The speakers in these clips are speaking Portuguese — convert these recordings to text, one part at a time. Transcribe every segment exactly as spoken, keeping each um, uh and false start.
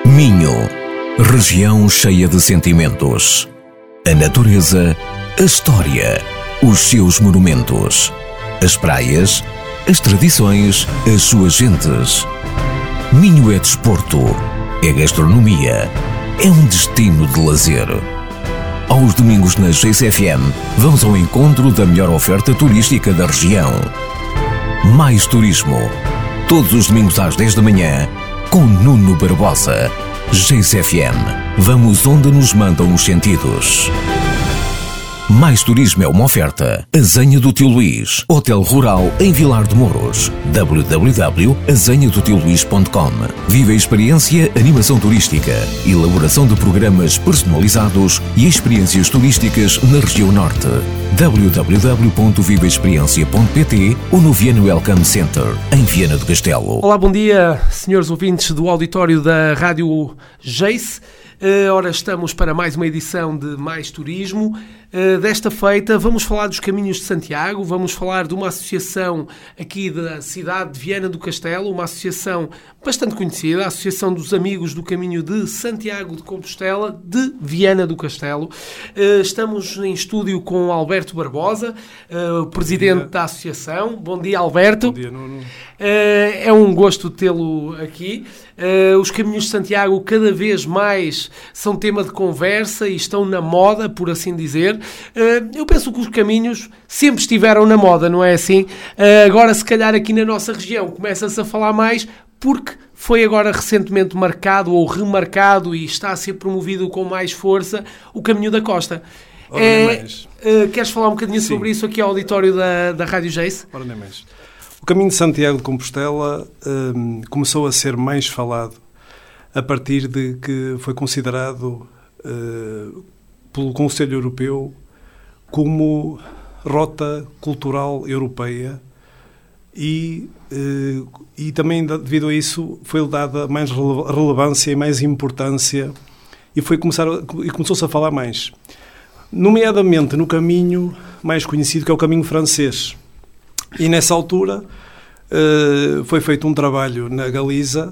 Minho, região cheia de sentimentos. A natureza, a história, os seus monumentos. As praias, as tradições, as suas gentes. Minho é desporto, é gastronomia, é um destino de lazer. Aos domingos na G C F M, vamos ao encontro da melhor oferta turística da região. Mais turismo. Todos os domingos às dez da manhã, com Nuno Barbosa. G C F M. Vamos onde nos mandam os sentidos. Mais Turismo é uma oferta. Azenha do Tio Luís. Hotel Rural em Vilar de Mouros. w w w ponto azenha do tio luís ponto com. Viva a experiência, animação turística, elaboração de programas personalizados e experiências turísticas na região norte. w w w ponto viva experiência ponto p t ou no Viana Welcome Center, em Viana do Castelo. Olá, bom dia, senhores ouvintes do auditório da Rádio Jace. Uh, ora, estamos para mais uma edição de Mais Turismo. Uh, desta feita vamos falar dos Caminhos de Santiago, vamos falar de uma associação aqui da cidade de Viana do Castelo, uma associação bastante conhecida, a Associação dos Amigos do Caminho de Santiago de Compostela, de Viana do Castelo. Uh, estamos em estúdio com Alberto Barbosa, uh, o presidente da associação. Bom dia, Alberto. Bom dia, Nuno. Uh, é um gosto tê-lo aqui. Uh, os Caminhos de Santiago cada vez mais são tema de conversa e estão na moda, por assim dizer. Uh, eu penso que os caminhos sempre estiveram na moda, não é assim? Uh, agora, se calhar aqui na nossa região começa-se a falar mais porque foi agora recentemente marcado ou remarcado e está a ser promovido com mais força o Caminho da Costa. Ora, nem mais. Uh, queres falar um bocadinho Sim. sobre isso aqui ao auditório da, da Rádio Jace? Ora, nem mais. O Caminho de Santiago de Compostela um, começou a ser mais falado a partir de que foi considerado uh, pelo Conselho Europeu como rota cultural europeia e, uh, e também devido a isso foi dada mais relevância e mais importância e, foi começar a, e começou-se a falar mais. Nomeadamente no caminho mais conhecido, que é o caminho francês. E nessa altura uh, foi feito um trabalho na Galiza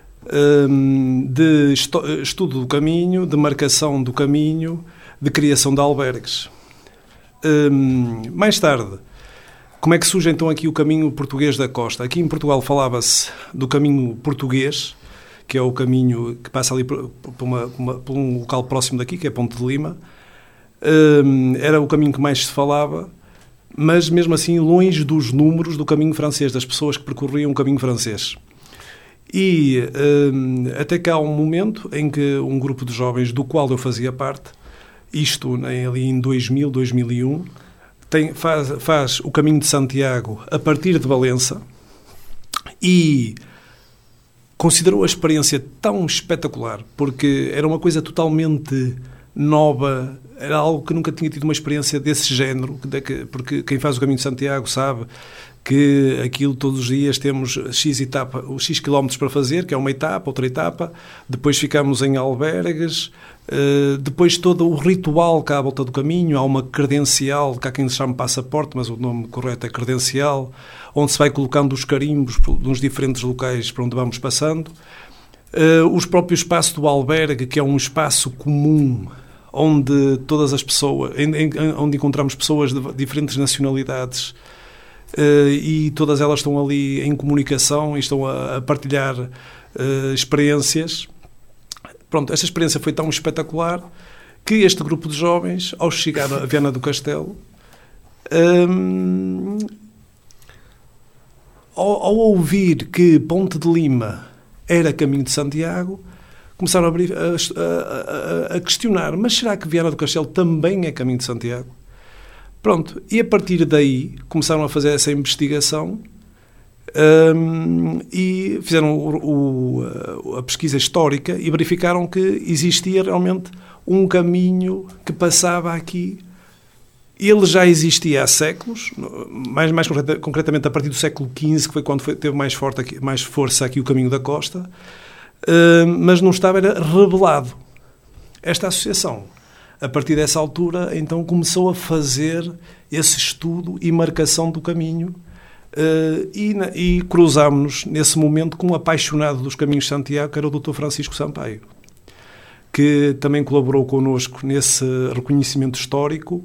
um, de estu- estudo do caminho, de marcação do caminho, de criação de albergues. Um, mais tarde, como é que surge então aqui o caminho português da costa? Aqui em Portugal falava-se do caminho português, que é o caminho que passa ali por, por, uma, uma, por um local próximo daqui, que é Ponte de Lima. Um, era o caminho que mais se falava, mas mesmo assim longe dos números do caminho francês, das pessoas que percorriam o caminho francês. E um, até que há um momento em que um grupo de jovens, do qual eu fazia parte, isto ali em dois mil, dois mil e um, tem, faz, faz o caminho de Santiago a partir de Valença e considerou a experiência tão espetacular, porque era uma coisa totalmente nova, era algo que nunca tinha tido uma experiência desse género, porque quem faz o Caminho de Santiago sabe que aquilo todos os dias temos X etapa, os X quilómetros para fazer, que é uma etapa, outra etapa, depois ficamos em albergues, depois todo o ritual que há à volta do caminho, há uma credencial, que há quem se chame passaporte, mas o nome correto é credencial, onde se vai colocando os carimbos nos diferentes locais para onde vamos passando. Os próprios espaços do albergue, que é um espaço comum, onde todas as pessoas, onde encontramos pessoas de diferentes nacionalidades uh, e todas elas estão ali em comunicação e estão a, a partilhar uh, experiências. Pronto, esta experiência foi tão espetacular que este grupo de jovens, ao chegar a Viana do Castelo, um, ao, ao ouvir que Ponte de Lima era Caminho de Santiago, começaram a, abrir, a, a, a questionar, mas será que Viana do Castelo também é Caminho de Santiago? Pronto, e a partir daí começaram a fazer essa investigação um, e fizeram o, o, a pesquisa histórica e verificaram que existia realmente um caminho que passava aqui. Ele já existia há séculos, mais, mais concretamente a partir do século quinze, que foi quando foi, teve mais, forte aqui, mais força aqui o Caminho da Costa, Uh, mas não estava era revelado. Esta associação, a partir dessa altura, então começou a fazer esse estudo e marcação do caminho Uh, e, e cruzámos-nos nesse momento com um apaixonado dos caminhos de Santiago, que era o doutor Francisco Sampaio, que também colaborou connosco nesse reconhecimento histórico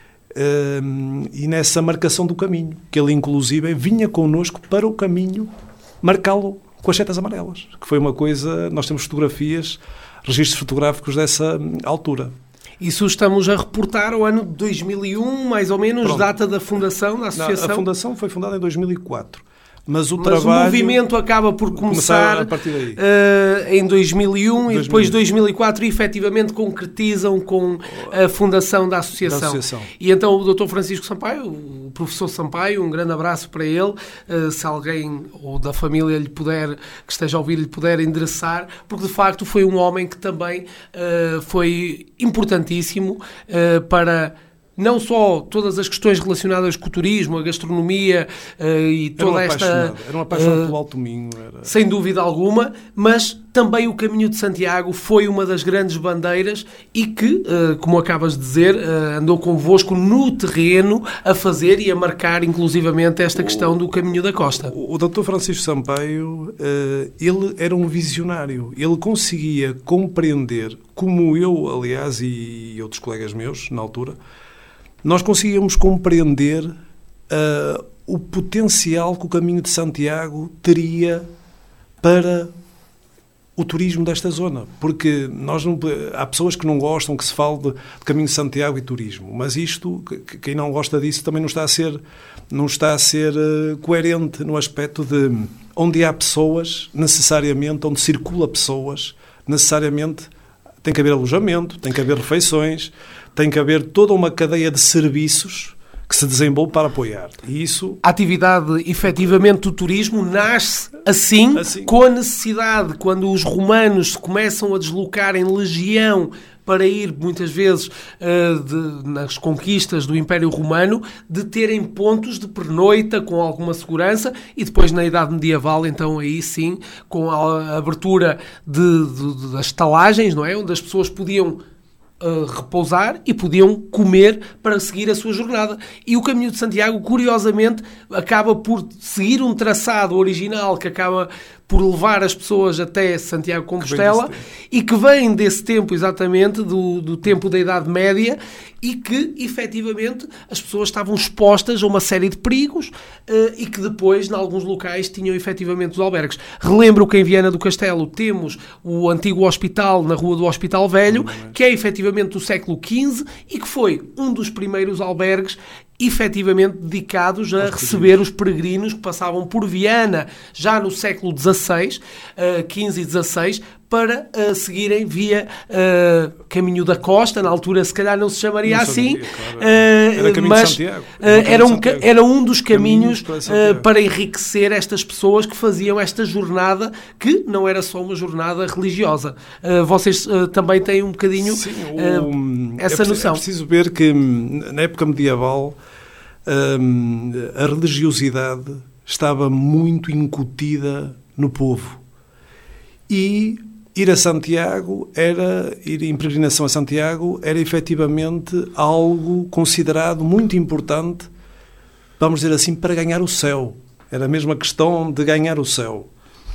uh, e nessa marcação do caminho, que ele inclusive vinha connosco para o caminho marcá-lo com as setas amarelas, que foi uma coisa, nós temos fotografias, registros fotográficos dessa altura. Isso estamos a reportar o ano de dois mil e um, mais ou menos, Pronto. Data da fundação da associação? Não, a fundação foi fundada em dois mil e quatro. Mas o Mas trabalho... o movimento acaba por começar a partir daí. Uh, em dois mil e um dois mil. E depois dois mil e quatro efetivamente concretizam com a fundação da associação. da associação. E então o doutor Francisco Sampaio, o professor Sampaio, um grande abraço para ele, uh, se alguém ou da família lhe puder, que esteja a ouvir, lhe puder endereçar, porque de facto foi um homem que também uh, foi importantíssimo uh, para... não só todas as questões relacionadas com o turismo, a gastronomia uh, e toda era um esta... Era uma paixão uh, pelo Alto Minho. Era... Sem dúvida alguma, mas também o Caminho de Santiago foi uma das grandes bandeiras e que, uh, como acabas de dizer, uh, andou convosco no terreno a fazer e a marcar inclusivamente esta questão do Caminho da Costa. O, o doutor Francisco Sampaio, uh, ele era um visionário. Ele conseguia compreender, como eu, aliás, e outros colegas meus, na altura, nós conseguíamos compreender uh, o potencial que o Caminho de Santiago teria para o turismo desta zona. Porque nós não, há pessoas que não gostam que se fale de, de Caminho de Santiago e turismo, mas isto, que, quem não gosta disso também não está a ser, não está a ser uh, coerente no aspecto de onde há pessoas, necessariamente, onde circula pessoas, necessariamente tem que haver alojamento, tem que haver refeições, tem que haver toda uma cadeia de serviços que se desenvolve para apoiar. E isso... A atividade, efetivamente, do turismo nasce assim, assim, com a necessidade, quando os romanos se começam a deslocar em legião para ir, muitas vezes, uh, de, nas conquistas do Império Romano, de terem pontos de pernoita com alguma segurança e depois, na Idade Medieval, então, aí sim, com a abertura de, de, de, das estalagens, não é? Onde as pessoas podiam Uh, repousar e podiam comer para seguir a sua jornada. E o Caminho de Santiago, curiosamente, acaba por seguir um traçado original que acaba por levar as pessoas até Santiago de Compostela e que vem desse tempo, exatamente, do, do tempo da Idade Média, e que, efetivamente, as pessoas estavam expostas a uma série de perigos uh, e que depois, em alguns locais, tinham efetivamente os albergues. Relembro que em Viana do Castelo temos o antigo hospital na Rua do Hospital Velho, que é efetivamente do século quinze e que foi um dos primeiros albergues efetivamente dedicados a receber os peregrinos que passavam por Viana já no século dezasseis, quinze e dezasseis, para uh, seguirem via uh, Caminho da Costa. Na altura, se calhar, não se chamaria não assim, sabia, claro. uh, era Caminho mas de Santiago. Uh, era, um, era um dos caminhos, caminhos para, uh, para enriquecer estas pessoas que faziam esta jornada, que não era só uma jornada religiosa. Uh, vocês uh, também têm um bocadinho Sim, o, uh, essa é noção. É preciso ver que, na época medieval, um, a religiosidade estava muito incutida no povo. E ir a Santiago era, ir em peregrinação a Santiago era efetivamente algo considerado muito importante, vamos dizer assim, para ganhar o céu. Era mesmo a questão de ganhar o céu.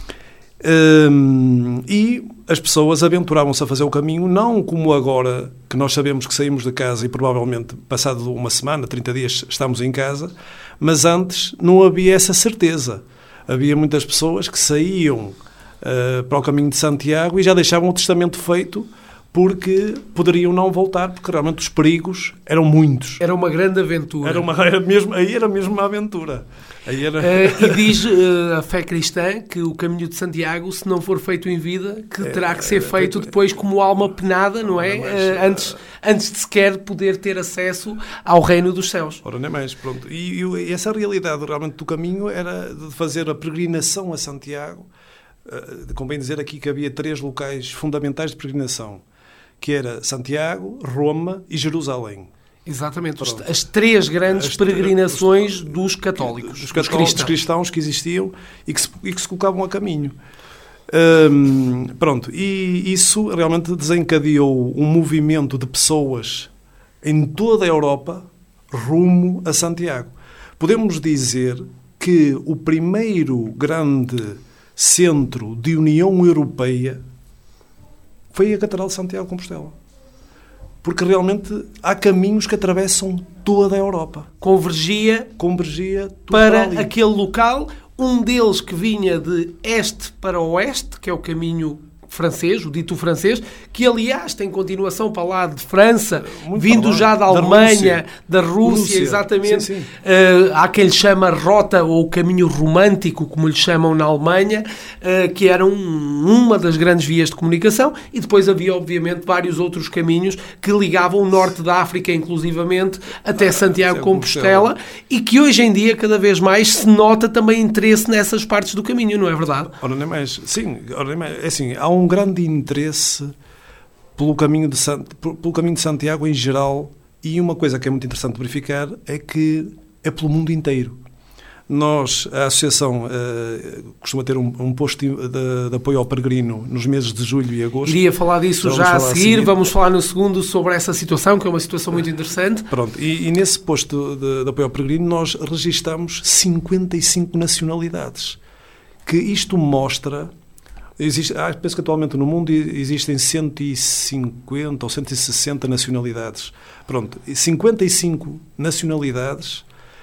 Hum, e as pessoas aventuravam-se a fazer o caminho, não como agora, que nós sabemos que saímos de casa e provavelmente, passado uma semana, trinta dias, estamos em casa, mas antes não havia essa certeza. Havia muitas pessoas que saíam Uh, para o Caminho de Santiago e já deixavam o testamento feito porque poderiam não voltar, porque realmente os perigos eram muitos. Era uma grande aventura. Era uma, era mesmo, aí era mesmo uma aventura. Aí era... uh, e diz uh, a fé cristã que o Caminho de Santiago, se não for feito em vida, que é, terá que ser é, feito é, depois como alma penada, não é? Uh, antes, antes de sequer poder ter acesso ao reino dos céus. Ora, nem mais, pronto. E, e essa realidade realmente do caminho era de fazer a peregrinação a Santiago. Uh, convém dizer aqui que havia três locais fundamentais de peregrinação, que era Santiago, Roma e Jerusalém. Exatamente, Pronto. as três grandes as peregrinações os, dos católicos, dos, dos cristãos. cristãos que existiam e que se, e que se colocavam a caminho. Um, pronto, e isso realmente desencadeou um movimento de pessoas em toda a Europa rumo a Santiago. Podemos dizer que o primeiro grande centro de União Europeia foi a Catedral de Santiago de Compostela. Porque realmente há caminhos que atravessam toda a Europa. Convergia, Convergia para, para aquele local, um deles que vinha de este para oeste, que é o caminho francês, o dito francês, que aliás tem continuação para lá de França, muito vindo já da Alemanha, da Rússia, da Rússia, Rússia. exatamente. Sim, sim. Uh, há quem lhe chama rota ou caminho romântico, como lhe chamam na Alemanha, uh, que era um, uma das grandes vias de comunicação, e depois havia, obviamente, vários outros caminhos que ligavam o norte da África, inclusivamente, até Santiago de Compostela, e que hoje em dia, cada vez mais, se nota também interesse nessas partes do caminho, não é verdade? Ora, nem mais. Sim, ora, nem mais. É assim, há um grande interesse pelo caminho, de Sant... pelo caminho de Santiago em geral, e uma coisa que é muito interessante verificar é que é pelo mundo inteiro. Nós, a Associação, uh, costuma ter um, um posto de, de apoio ao peregrino nos meses de julho e agosto. Iria falar disso já, já a, seguir. a seguir. Vamos falar no segundo sobre essa situação, que é uma situação muito interessante. Pronto, e, e nesse posto de, de apoio ao peregrino nós registamos cinquenta e cinco nacionalidades. Que isto mostra... Existe, ah, penso que atualmente no mundo existem cento e cinquenta ou cento e sessenta nacionalidades. Pronto, cinquenta e cinco nacionalidades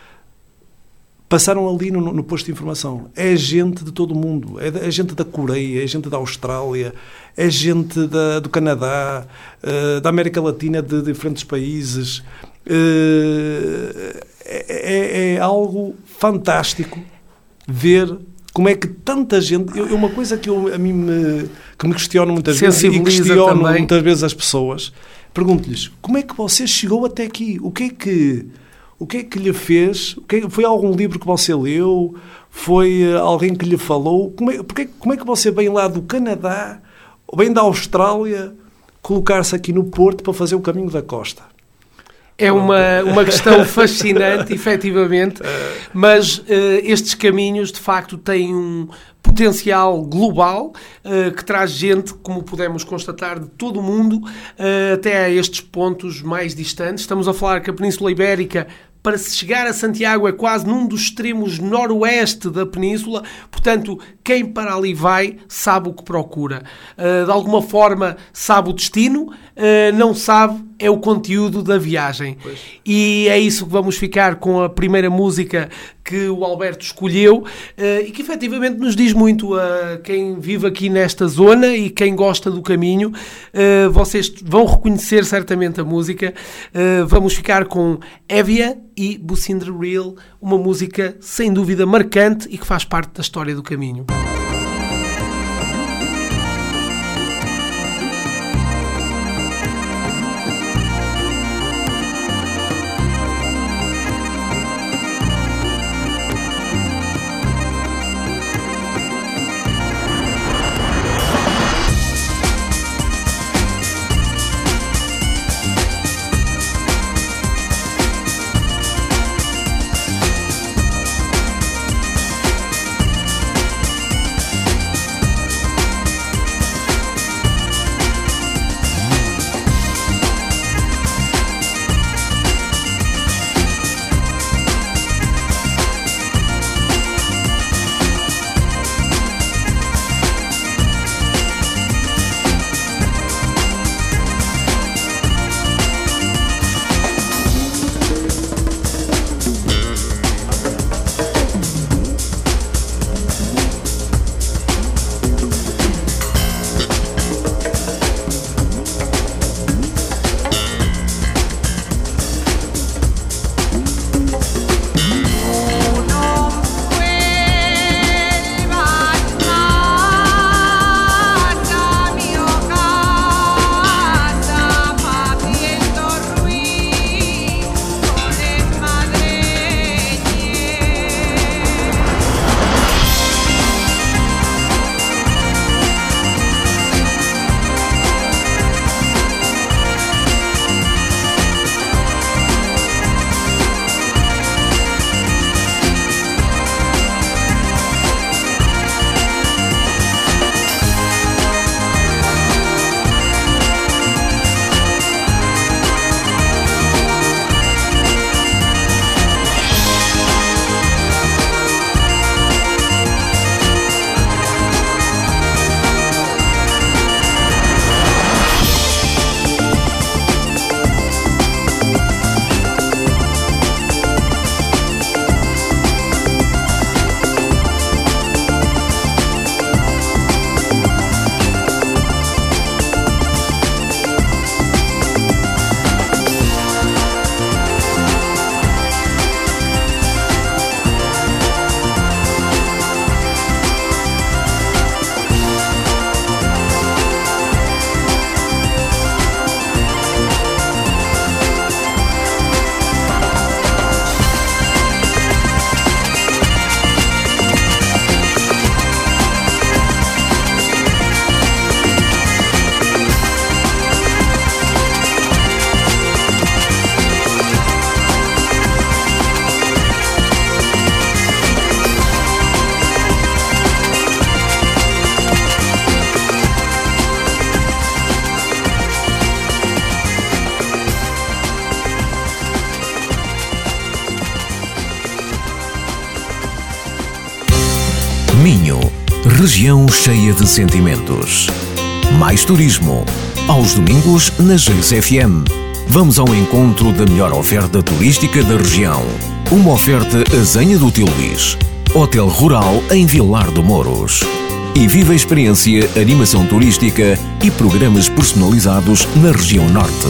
passaram ali no, no posto de informação. É gente de todo o mundo. É, é gente da Coreia, é gente da Austrália, é gente da, do Canadá, uh, da América Latina, de, de diferentes países. Uh, é, é, é algo fantástico ver... Como é que tanta gente... Eu, uma coisa que eu, a mim me, que me questiono muitas vezes e questiono também. muitas vezes as pessoas, pergunto-lhes, como é que você chegou até aqui? O que é que, o que, é que lhe fez? O que é, foi algum livro que você leu? Foi alguém que lhe falou? Como é, porque, como é que você vem lá do Canadá, ou vem da Austrália, colocar-se aqui no Porto para fazer o caminho da costa? É uma, uma questão fascinante, efetivamente, mas uh, estes caminhos, de facto, têm um potencial global uh, que traz gente, como pudemos constatar, de todo o mundo, uh, até a estes pontos mais distantes. Estamos a falar que a Península Ibérica, para se chegar a Santiago, é quase num dos extremos noroeste da península, portanto, quem para ali vai sabe o que procura. Uh, de alguma forma sabe o destino, uh, não sabe é o conteúdo da viagem. Pois. E é isso que vamos ficar com a primeira música que o Alberto escolheu uh, e que efetivamente nos diz muito a quem vive aqui nesta zona e quem gosta do caminho. Uh, vocês vão reconhecer certamente a música. Uh, vamos ficar com Évia e Bucindre Real, uma música sem dúvida marcante e que faz parte da história do caminho. Região cheia de sentimentos. Mais turismo. Aos domingos na Gês F M. Vamos ao encontro da melhor oferta turística da região. Uma oferta Azenha do Tio Luís. Hotel Rural em Vilar do Mouros. E viva a experiência, animação turística e programas personalizados na região norte.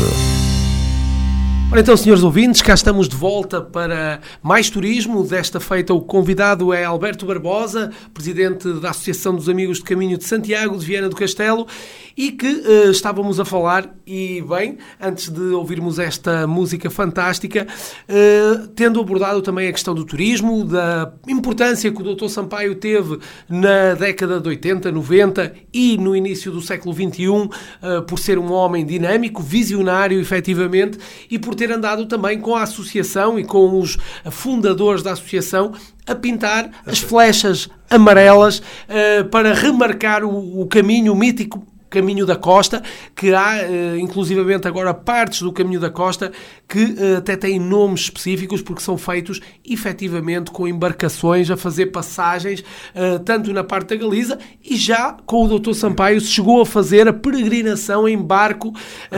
Ora então, senhores ouvintes, cá estamos de volta para mais turismo. Desta feita o convidado é Alberto Barbosa, presidente da Associação dos Amigos de Caminho de Santiago de Viana do Castelo, e que uh, estávamos a falar, e bem, antes de ouvirmos esta música fantástica, uh, tendo abordado também a questão do turismo, da importância que o doutor Sampaio teve na década de oitenta, noventa e no início do século vinte e um, uh, por ser um homem dinâmico, visionário, efetivamente, e por ter andado também com a associação e com os fundadores da associação a pintar as flechas amarelas uh, para remarcar o, o caminho mítico, Caminho da Costa, que há, uh, inclusivamente agora, partes do Caminho da Costa que uh, até têm nomes específicos porque são feitos, efetivamente, com embarcações a fazer passagens, uh, tanto na parte da Galiza, e já com o doutor Sampaio se chegou a fazer a peregrinação em barco uh,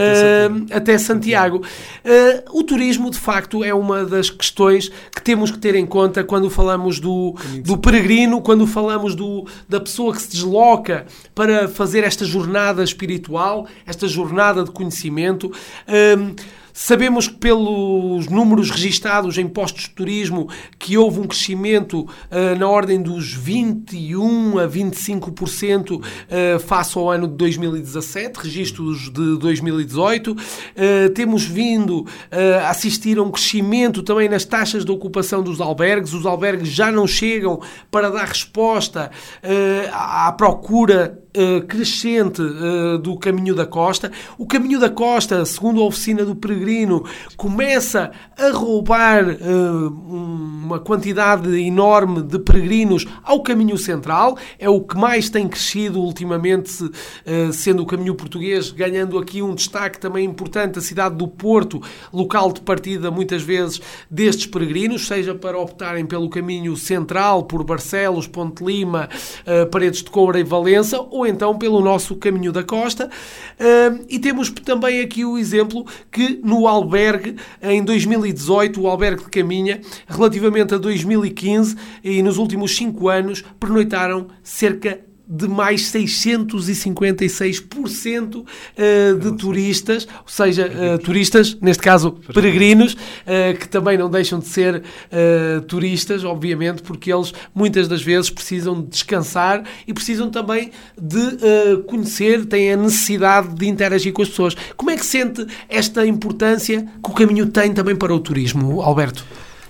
até Santiago. Uh, o turismo, de facto, é uma das questões que temos que ter em conta quando falamos do, do peregrino, quando falamos do, da pessoa que se desloca para fazer esta jornada espiritual, esta jornada de conhecimento. Um, Sabemos que pelos números registados em postos de turismo que houve um crescimento uh, na ordem dos vinte e um a vinte e cinco por cento uh, face ao ano de dois mil e dezassete, registros de dois mil e dezoito. Uh, temos vindo uh, a assistir a um crescimento também nas taxas de ocupação dos albergues. Os albergues já não chegam para dar resposta uh, à procura Uh, crescente uh, do Caminho da Costa. O Caminho da Costa, segundo a Oficina do Peregrino, começa a roubar uh, uma quantidade enorme de peregrinos ao Caminho Central. É o que mais tem crescido ultimamente, uh, sendo o Caminho Português, ganhando aqui um destaque também importante, a cidade do Porto, local de partida muitas vezes destes peregrinos, seja para optarem pelo Caminho Central, por Barcelos, Ponte Lima, uh, Paredes de Coura e Valença, ou então pelo nosso Caminho da Costa. Uh, e temos também aqui o exemplo que no albergue, em dois mil e dezoito, o albergue de Caminha, relativamente a dois mil e quinze, e nos últimos cinco anos, pernoitaram cerca de mais seiscentos e cinquenta e seis por cento uh, de turistas, ou seja, uh, turistas, neste caso peregrinos, uh, que também não deixam de ser uh, turistas, obviamente, porque eles muitas das vezes precisam de descansar e precisam também de uh, conhecer, têm a necessidade de interagir com as pessoas. Como é que sente esta importância que o caminho tem também para o turismo, Alberto?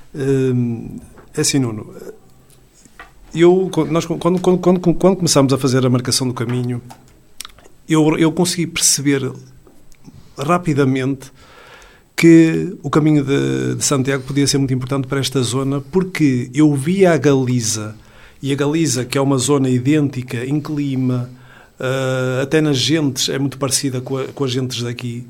Hum, é assim, Nuno. Eu, nós, quando, quando, quando, quando começámos a fazer a marcação do caminho, eu, eu consegui perceber rapidamente que o caminho de, de Santiago podia ser muito importante para esta zona, porque eu via a Galiza, e a Galiza, que é uma zona idêntica em clima, uh, até nas gentes é muito parecida com, a, com as gentes daqui,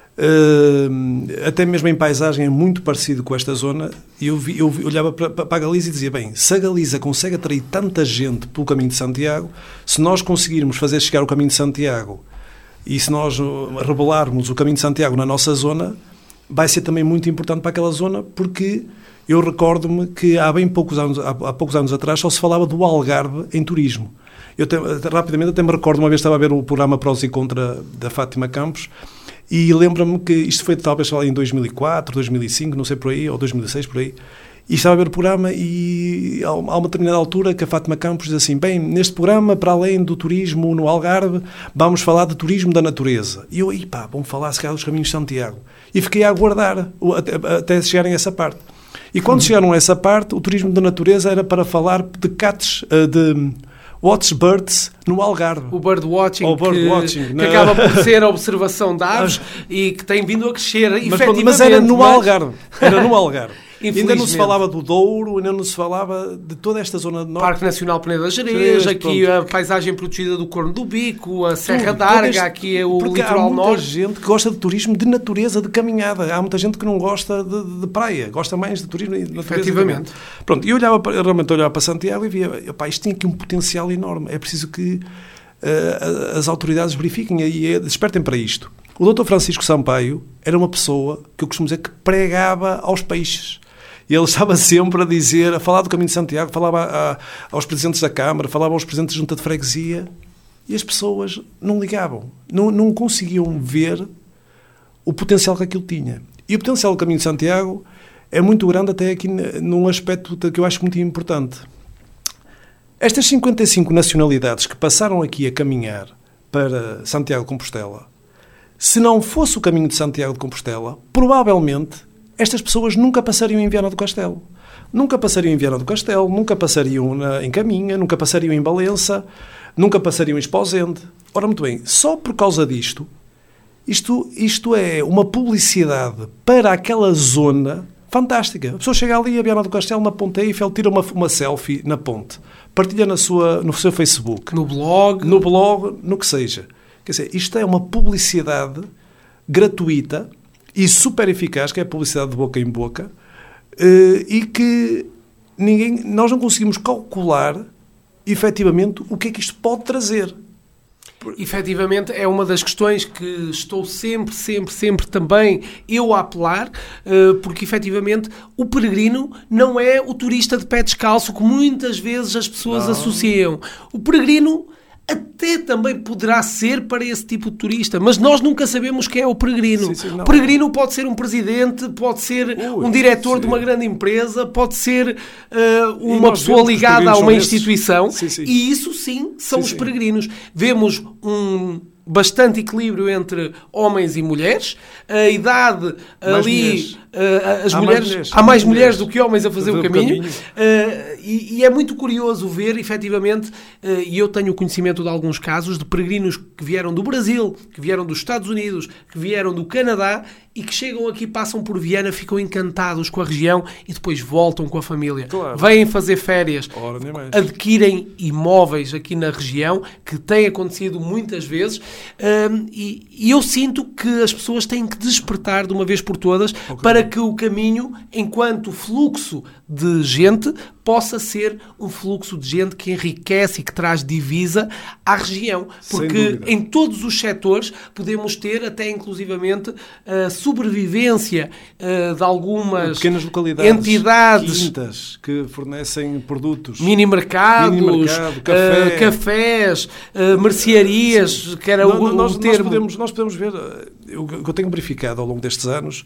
Uh, até mesmo em paisagem é muito parecido com esta zona. E eu, vi, eu vi, olhava para, para a Galiza e dizia, bem, se a Galiza consegue atrair tanta gente pelo caminho de Santiago, se nós conseguirmos fazer chegar o caminho de Santiago e se nós revelarmos o caminho de Santiago na nossa zona, vai ser também muito importante para aquela zona, porque eu recordo-me que há bem poucos anos, há, há poucos anos atrás só se falava do Algarve em turismo. Eu te, rapidamente até me recordo, uma vez estava a ver o programa Prós e Contra da Fátima Campos, e lembro-me que isto foi talvez em dois mil e quatro, dois mil e cinco, não sei por aí, ou dois mil e seis, por aí, e estava a ver o programa e há uma determinada altura que a Fátima Campos diz assim, bem, neste programa, para além do turismo no Algarve, vamos falar de turismo da natureza. E eu, e pá, vamos falar se calhar dos caminhos de Santiago. E fiquei a aguardar até, até chegarem a essa parte. E quando uhum. chegaram a essa parte, o turismo da natureza era para falar de cates, de watch birds no Algarve. O birdwatching, o bird que, watching, que acaba por ser a observação de aves e que tem vindo a crescer, mas, efetivamente. Mas era no mas... Algarve. Era no Algarve. Ainda não se falava do Douro, ainda não se falava de toda esta zona do norte. Parque Nacional Peneda das Gerês, aqui pronto. A paisagem protegida do Corno do Bico, a Serra d'Arga, aqui é o porque litoral há muita norte. gente que gosta de turismo de natureza, de caminhada. Há muita gente que não gosta de, de praia, gosta mais de turismo de natureza. Efetivamente. Pronto, e eu olhava, para, realmente olhava para Santiago e via, opá, isto tem aqui um potencial enorme. É preciso que uh, as autoridades verifiquem e despertem para isto. O doutor Francisco Sampaio era uma pessoa que eu costumo dizer que pregava aos peixes. E ele estava sempre a dizer, a falar do Caminho de Santiago, falava a, a, aos presidentes da Câmara, falava aos presidentes da Junta de Freguesia, e as pessoas não ligavam, não, não conseguiam ver o potencial que aquilo tinha. E o potencial do Caminho de Santiago é muito grande até aqui num aspecto que eu acho muito importante. Estas cinquenta e cinco nacionalidades que passaram aqui a caminhar para Santiago de Compostela, se não fosse o Caminho de Santiago de Compostela, provavelmente estas pessoas nunca passariam em Viana do Castelo. Nunca passariam em Viana do Castelo, nunca passariam na, em Caminha, nunca passariam em Valença, nunca passariam em Esposende. Ora, muito bem, só por causa disto, isto, isto é uma publicidade para aquela zona fantástica. A pessoa chega ali a Viana do Castelo, na Ponte Eiffel, tira uma, uma selfie na ponte, partilha na sua, no seu Facebook. No blog. No blog, no que seja. Quer dizer, isto é uma publicidade gratuita e super eficaz, que é a publicidade de boca em boca, e que ninguém, nós não conseguimos calcular efetivamente o que é que isto pode trazer. Efetivamente, é uma das questões que estou sempre, sempre, sempre também eu a apelar, porque efetivamente o peregrino não é o turista de pé descalço que muitas vezes as pessoas não. associam. O peregrino até também poderá ser para esse tipo de turista, mas nós nunca sabemos quem é o peregrino. Sim, sim, o peregrino pode ser um presidente, pode ser Ui, um diretor sim. de uma grande empresa, pode ser uh, uma pessoa ligada a uma instituição, sim, sim. e isso sim são sim, os peregrinos. Sim. Vemos um bastante equilíbrio entre homens e mulheres, a idade mais ali, mulheres. Uh, as há mulheres, mais mulheres, há mais mulheres do que homens a fazer, fazer o caminho, caminho. Uh, e, e é muito curioso ver, efetivamente, uh, e eu tenho conhecimento de alguns casos de peregrinos que vieram do Brasil, que vieram dos Estados Unidos, que vieram do Canadá e que chegam aqui, passam por Viana, ficam encantados com a região e depois voltam com a família. Claro. Vêm fazer férias, Ora, adquirem imóveis aqui na região, que tem acontecido muitas vezes, um, e, e eu sinto que as pessoas têm que despertar de uma vez por todas okay. para que o caminho, enquanto fluxo de gente, possa ser um fluxo de gente que enriquece e que traz divisa à região. Porque em todos os setores podemos ter até inclusivamente a sobrevivência uh, de algumas pequenas localidades, entidades, quintas que fornecem produtos, mini-mercados, mini-mercado, café. uh, cafés, uh, mercearias, Sim. que era não, o, nós, o termo. Nós podemos, nós podemos ver, o que eu tenho verificado ao longo destes anos,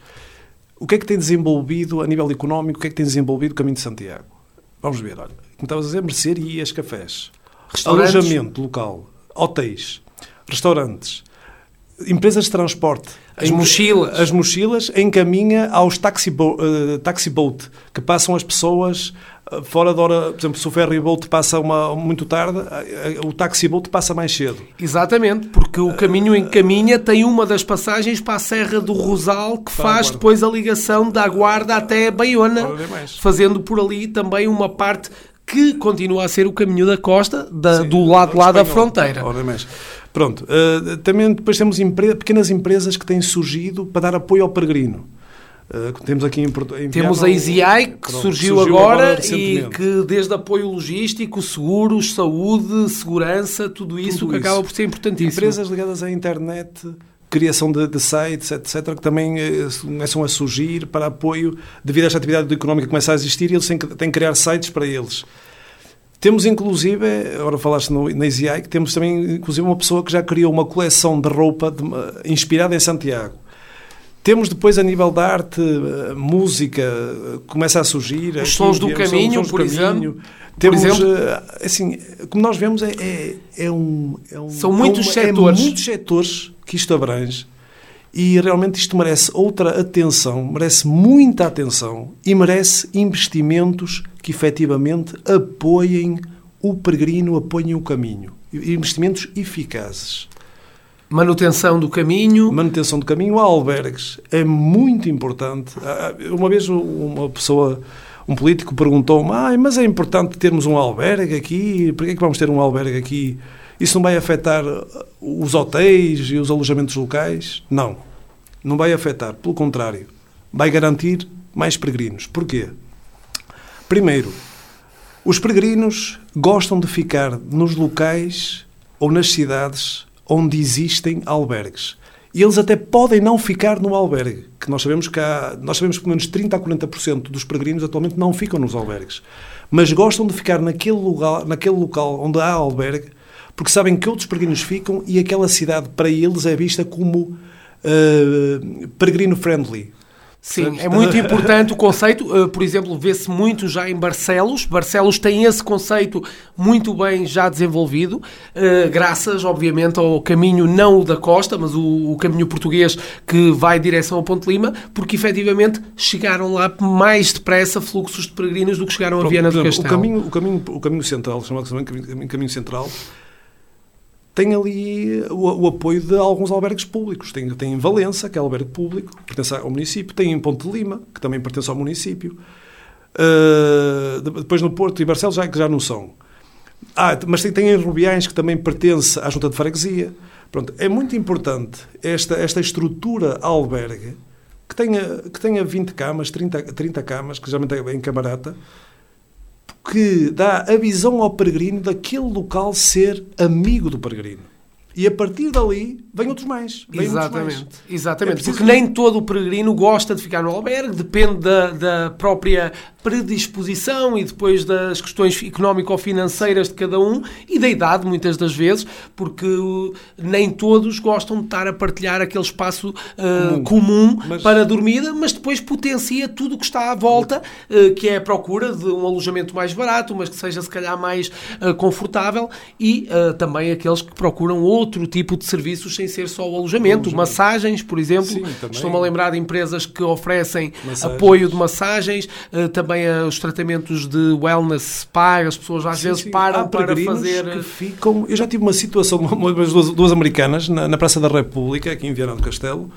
o que é que tem desenvolvido a nível económico, o que é que tem desenvolvido o Caminho de Santiago. Vamos ver, olha, como estavas a dizer, mercearias, cafés, alojamento local, hotéis, restaurantes, empresas de transporte, as mochilas, as mochilas encaminha aos taxi, bo, uh, taxi boat, que passam as pessoas uh, fora da hora. Por exemplo, se o ferry boat passa uma, muito tarde, uh, uh, o taxi boat passa mais cedo. Exatamente, porque o caminho encaminha, tem uma das passagens para a Serra do Rosal, que faz depois a ligação da Guarda até Baiona, fazendo por ali também uma parte que continua a ser o caminho da costa, da, Sim, do lado lá da fronteira. Ora, mais. Pronto. Uh, também depois temos empre- pequenas empresas que têm surgido para dar apoio ao peregrino. Uh, temos aqui em, em Temos Viana, a EasyEye, que pronto, surgiu, surgiu agora, agora e que desde apoio logístico, seguros, saúde, segurança, tudo isso tudo que isso. acaba por ser importantíssimo. Empresas ligadas à internet, criação de, de sites, etcétera, que também eh, começam a surgir para apoio, devido a esta atividade económica que começa a existir, e eles têm que, têm que criar sites para eles. Temos, inclusive, agora falaste no, na EasyEye, que temos também, inclusive, uma pessoa que já criou uma coleção de roupa de, inspirada em Santiago. Temos depois, a nível da arte, música, começa a surgir. Os Sons do Caminho, por exemplo. Temos, por exemplo, assim, como nós vemos, é, é, é, um, é um... São muitos é um, setores. É muitos setores que isto abrange, e realmente isto merece outra atenção, merece muita atenção e merece investimentos que efetivamente apoiem o peregrino, apoiem o caminho. Investimentos eficazes. Manutenção do caminho. Manutenção do caminho. Há albergues. É muito importante. Uma vez uma pessoa, um político perguntou-me, ah, mas é importante termos um albergue aqui? Por que é que vamos ter um albergue aqui? Isso não vai afetar os hotéis e os alojamentos locais? Não. Não vai afetar. Pelo contrário. Vai garantir mais peregrinos. Porquê? Primeiro, os peregrinos gostam de ficar nos locais ou nas cidades onde existem albergues. E eles até podem não ficar no albergue, que nós sabemos que há, nós sabemos que pelo menos trinta a quarenta por cento dos peregrinos atualmente não ficam nos albergues. Mas gostam de ficar naquele lugar, naquele local onde há albergue, porque sabem que outros peregrinos ficam e aquela cidade para eles é vista como uh, peregrino-friendly. Sim, é muito importante o conceito. Uh, por exemplo, vê-se muito já em Barcelos. Barcelos tem esse conceito muito bem já desenvolvido, uh, graças, obviamente, ao caminho, não o da costa, mas o, o caminho português que vai em direção ao Ponte Lima, porque, efetivamente, chegaram lá mais depressa fluxos de peregrinos do que chegaram Pronto, a Viana exemplo, do Castelo. O caminho, o caminho, o caminho central, chamado caminho, caminho central, tem ali o, o apoio de alguns albergues públicos. Tem, tem em Valença, que é albergue público, pertence ao município. Tem em Ponte Lima, que também pertence ao município. Uh, depois no Porto e Barcelos, já, que já não são. Ah, mas tem, tem em Rubiães, que também pertence à Junta de Freguesia. Pronto, é muito importante esta, esta estrutura albergue, que tenha, que tenha vinte camas, trinta, trinta camas, que geralmente é em camarata, que dá a visão ao peregrino daquele local ser amigo do peregrino. E a partir dali, vêm outros mais. Vêm Exatamente. Mais. Exatamente. É preciso... Porque nem todo o peregrino gosta de ficar no albergue, depende da, da própria predisposição e depois das questões económico-financeiras de cada um e da idade, muitas das vezes, porque uh, nem todos gostam de estar a partilhar aquele espaço uh, comum, comum mas... para a dormida, mas depois potencia tudo o que está à volta, uh, que é a procura de um alojamento mais barato, mas que seja se calhar mais uh, confortável e uh, também aqueles que procuram outro tipo de serviços sem ser só o alojamento. alojamento. Massagens, por exemplo. Sim, estou-me a lembrar de empresas que oferecem massagens. Apoio de massagens, uh, também os tratamentos de wellness spa, as pessoas às sim, vezes sim. param Há para fazer... que ficam... Eu já tive uma situação, uma vez duas, duas americanas, na, na Praça da República, aqui em Viana do Castelo,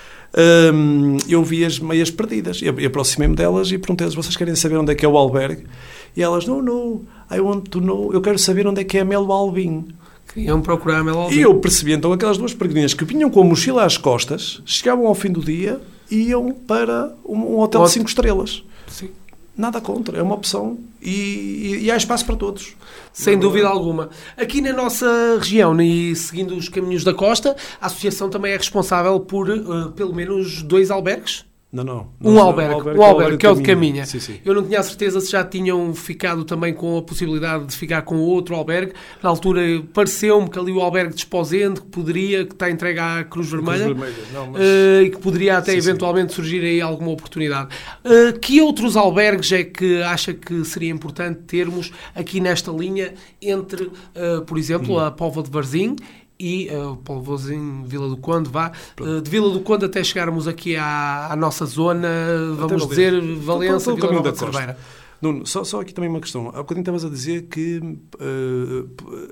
um, eu vi as meias perdidas, e aproximei-me delas e perguntei-lhes, vocês querem saber onde é que é o albergue? E elas, não, não, I want to know, eu quero saber onde é que é a Melo Albim. Iam procurar a Melo Albim. E eu percebi, então, aquelas duas peregrinas que vinham com a mochila às costas, chegavam ao fim do dia e iam para um, um hotel de cinco estrelas. Sim. Nada contra, é uma opção e, e, e há espaço para todos. Sem dúvida alguma. Aqui na nossa região, e seguindo os caminhos da costa, a associação também é responsável por uh, pelo menos dois albergues. Não, não. Um não, albergue, um albergue, um albergue que é o de Caminha. Sim, sim. Eu não tinha a certeza se já tinham ficado também com a possibilidade de ficar com outro albergue. Na altura pareceu-me que ali o albergue de Esposende, que poderia, que está entregue à Cruz Vermelha, Cruz Vermelha. Não, mas... uh, e que poderia até sim, eventualmente sim. surgir aí alguma oportunidade. Uh, que outros albergues é que acha que seria importante termos aqui nesta linha entre, uh, por exemplo, hum. a Póvoa de Varzim e uh, Polvozinho, Vila do Conde, vá. Uh, de Vila do Conde até chegarmos aqui à, à nossa zona, vamos até dizer, Valença, Vila Nova de Cerveira. Nuno, só, só aqui também uma questão. Há bocadinho estavas a dizer que, uh,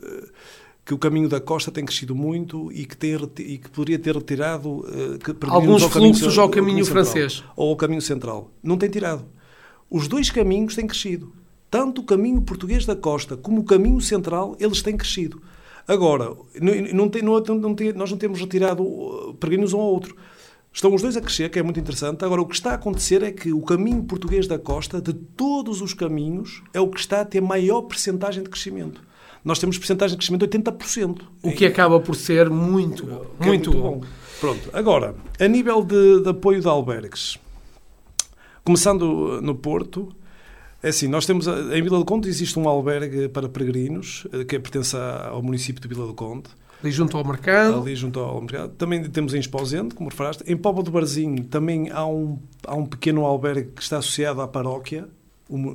que o caminho da costa tem crescido muito e que, tem, e que poderia ter retirado uh, que alguns ao fluxos caminho, ao caminho, caminho francês. Central, ou ao caminho central. Não tem tirado. Os dois caminhos têm crescido. Tanto o caminho português da costa como o caminho central, eles têm crescido. Agora, não tem, não, não tem, nós não temos retirado peregrinos um ao outro. Estão os dois a crescer, que é muito interessante. Agora, o que está a acontecer é que o caminho português da costa, de todos os caminhos, é o que está a ter maior percentagem de crescimento. Nós temos percentagem de crescimento de oitenta por cento. O que acaba por ser muito, muito, é muito bom. bom. Pronto. Agora, a nível de, de apoio de albergues, começando no Porto, é assim, nós temos, em Vila do Conde existe um albergue para peregrinos, que pertence ao município de Vila do Conde. Ali junto ao mercado. Ali junto ao mercado. Também temos em Esposende, como referaste. Em Póvoa do Varzim também há um, há um pequeno albergue que está associado à paróquia. Um,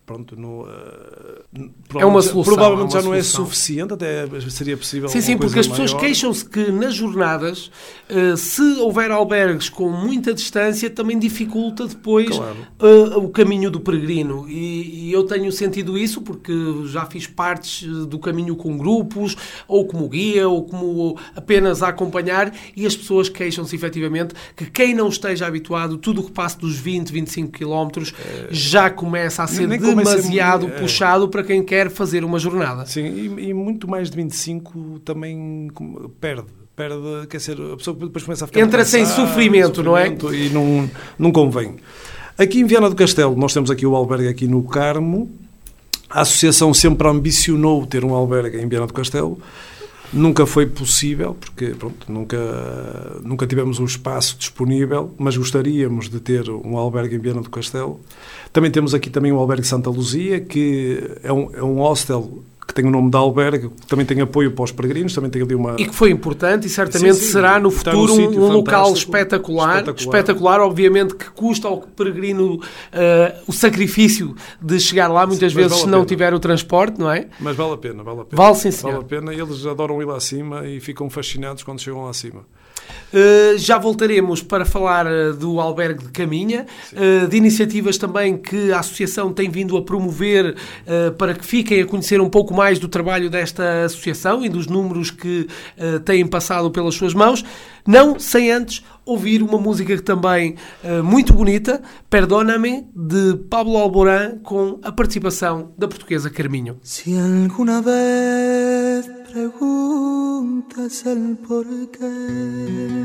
pronto, no, uh, é uma solução. Provavelmente é uma já não é solução. suficiente, até seria possível. Sim, sim, porque as pessoas maior. queixam-se que nas jornadas, uh, se houver albergues com muita distância, também dificulta depois claro. uh, o caminho do peregrino. E, e eu tenho sentido isso porque já fiz partes do caminho com grupos, ou como guia, ou como apenas a acompanhar, e as pessoas queixam-se efetivamente que quem não esteja habituado, tudo o que passa dos vinte, vinte e cinco quilómetros é... já começa a ser Nem demasiado comecei... puxado é... para quem quer fazer uma jornada. Sim, e, e muito mais de vinte e cinco também perde. Perde, quer dizer, a pessoa depois começa a ficar... Entra-se em sofrimento, não é? E não, não convém. Aqui em Viana do Castelo, nós temos aqui o albergue aqui no Carmo. A associação sempre ambicionou ter um albergue em Viana do Castelo. Nunca foi possível, porque pronto, nunca, nunca tivemos um espaço disponível, mas gostaríamos de ter um albergue em Viana do Castelo. Também temos aqui também o albergue Santa Luzia, que é um, é um hostel que tem o nome de albergue, que também tem apoio para os peregrinos, também tem ali uma... E que foi importante e certamente sim, sim, será no futuro um, um local espetacular, espetacular, espetacular, obviamente que custa ao peregrino uh, o sacrifício de chegar lá, muitas sim, vezes vale se não tiver o transporte, não é? Mas vale a pena, vale a pena. Vale sim, senhor. Vale a pena, eles adoram ir lá acima e ficam fascinados quando chegam lá acima. Uh, já voltaremos para falar uh, do albergue de Caminha, uh, de iniciativas também que a Associação tem vindo a promover uh, para que fiquem a conhecer um pouco mais do trabalho desta Associação e dos números que uh, têm passado pelas suas mãos, não sem antes ouvir uma música que também uh, muito bonita, Perdóname, de Pablo Alborán, com a participação da portuguesa Carminho. Si alguna vez preguntas el porqué,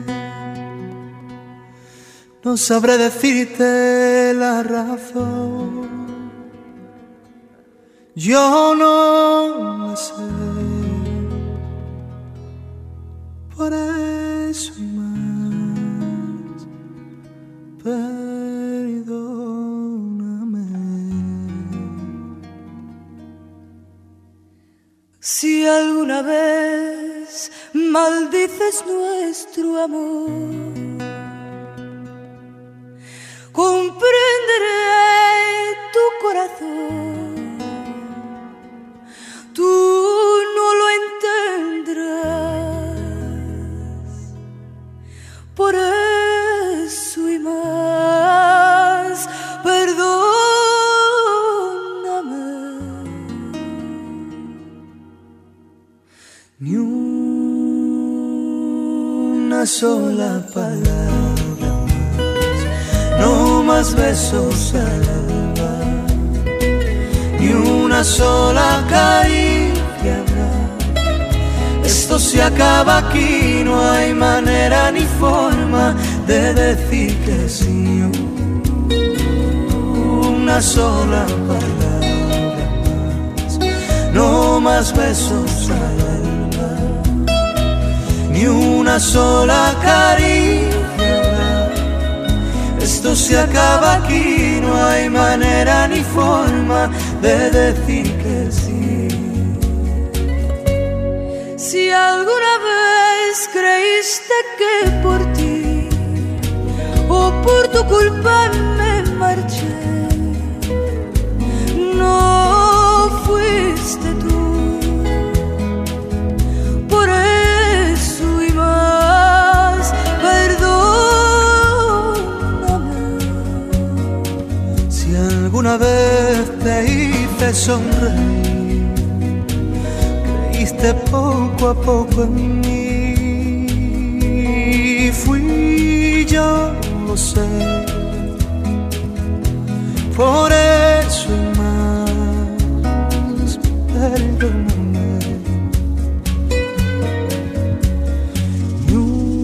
no sabré decirte la razón. Yo no la sé, por eso y más, perdóname. Si alguna vez maldices nuestro amor, comprenderé tu corazón. Tú no lo entenderás, por eso y más, perdóname. Ni una sola palabra más, no más besos al alba, ni una sola caricia habrá. Esto se acaba aquí, no hay manera ni forma de decir que sí. Una sola palabra más, no más besos al alba, ni una sola caricia habrá. Esto se acaba aquí, no hay manera ni forma de decir que sí. Si alguna vez creíste que por ti o por tu culpa me marché, no fuiste tú. Por eso y más, perdóname. Si alguna vez te hice sonreír, creíste poco a poco en mí, fui yo, lo sé. Por eso y más, perdóname. Ni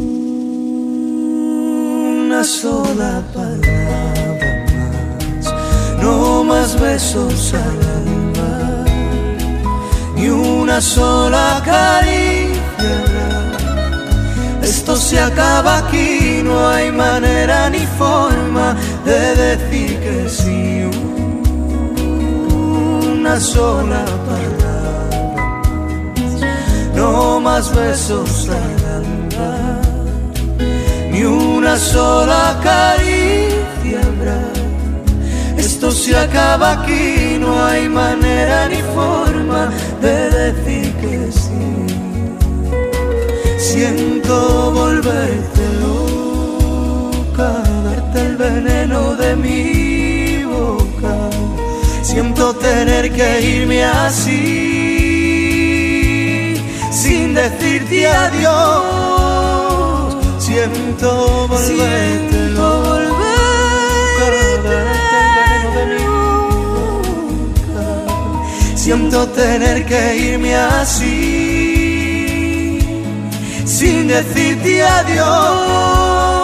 una sola palabra más, no más besos al alba, ni una sola caricia habrá. Esto se acaba aquí, no hay manera ni forma de decir que sí. Una sola palabra más, no más besos al alba, ni una sola caricia habrá. Esto se acaba aquí, no hay manera ni forma de decir que sí. Siento volverte loca, darte el veneno de mi boca. Siento tener que irme así, sin decirte adiós. Siento volverte loca, siento tener que irme así, sin decirte adiós.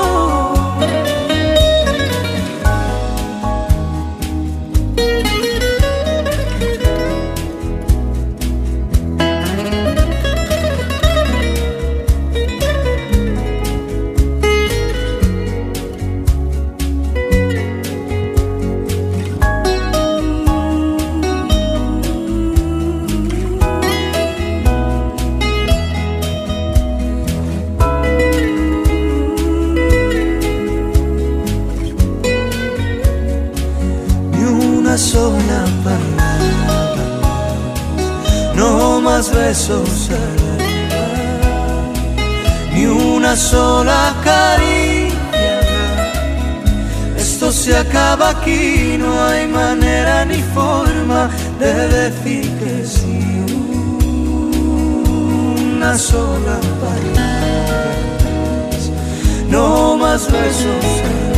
Sola palabra, no más besos al alba, ni una sola caricia. Esto se acaba aquí, no hay manera ni forma de decir que sí. Una sola palabra, no más besos al alba,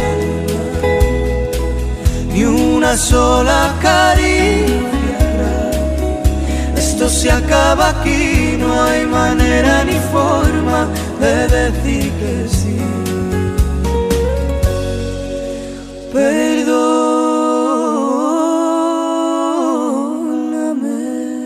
ni una sola caricia. Esto se acaba aquí, no hay manera ni forma de decir que sí. Perdóname.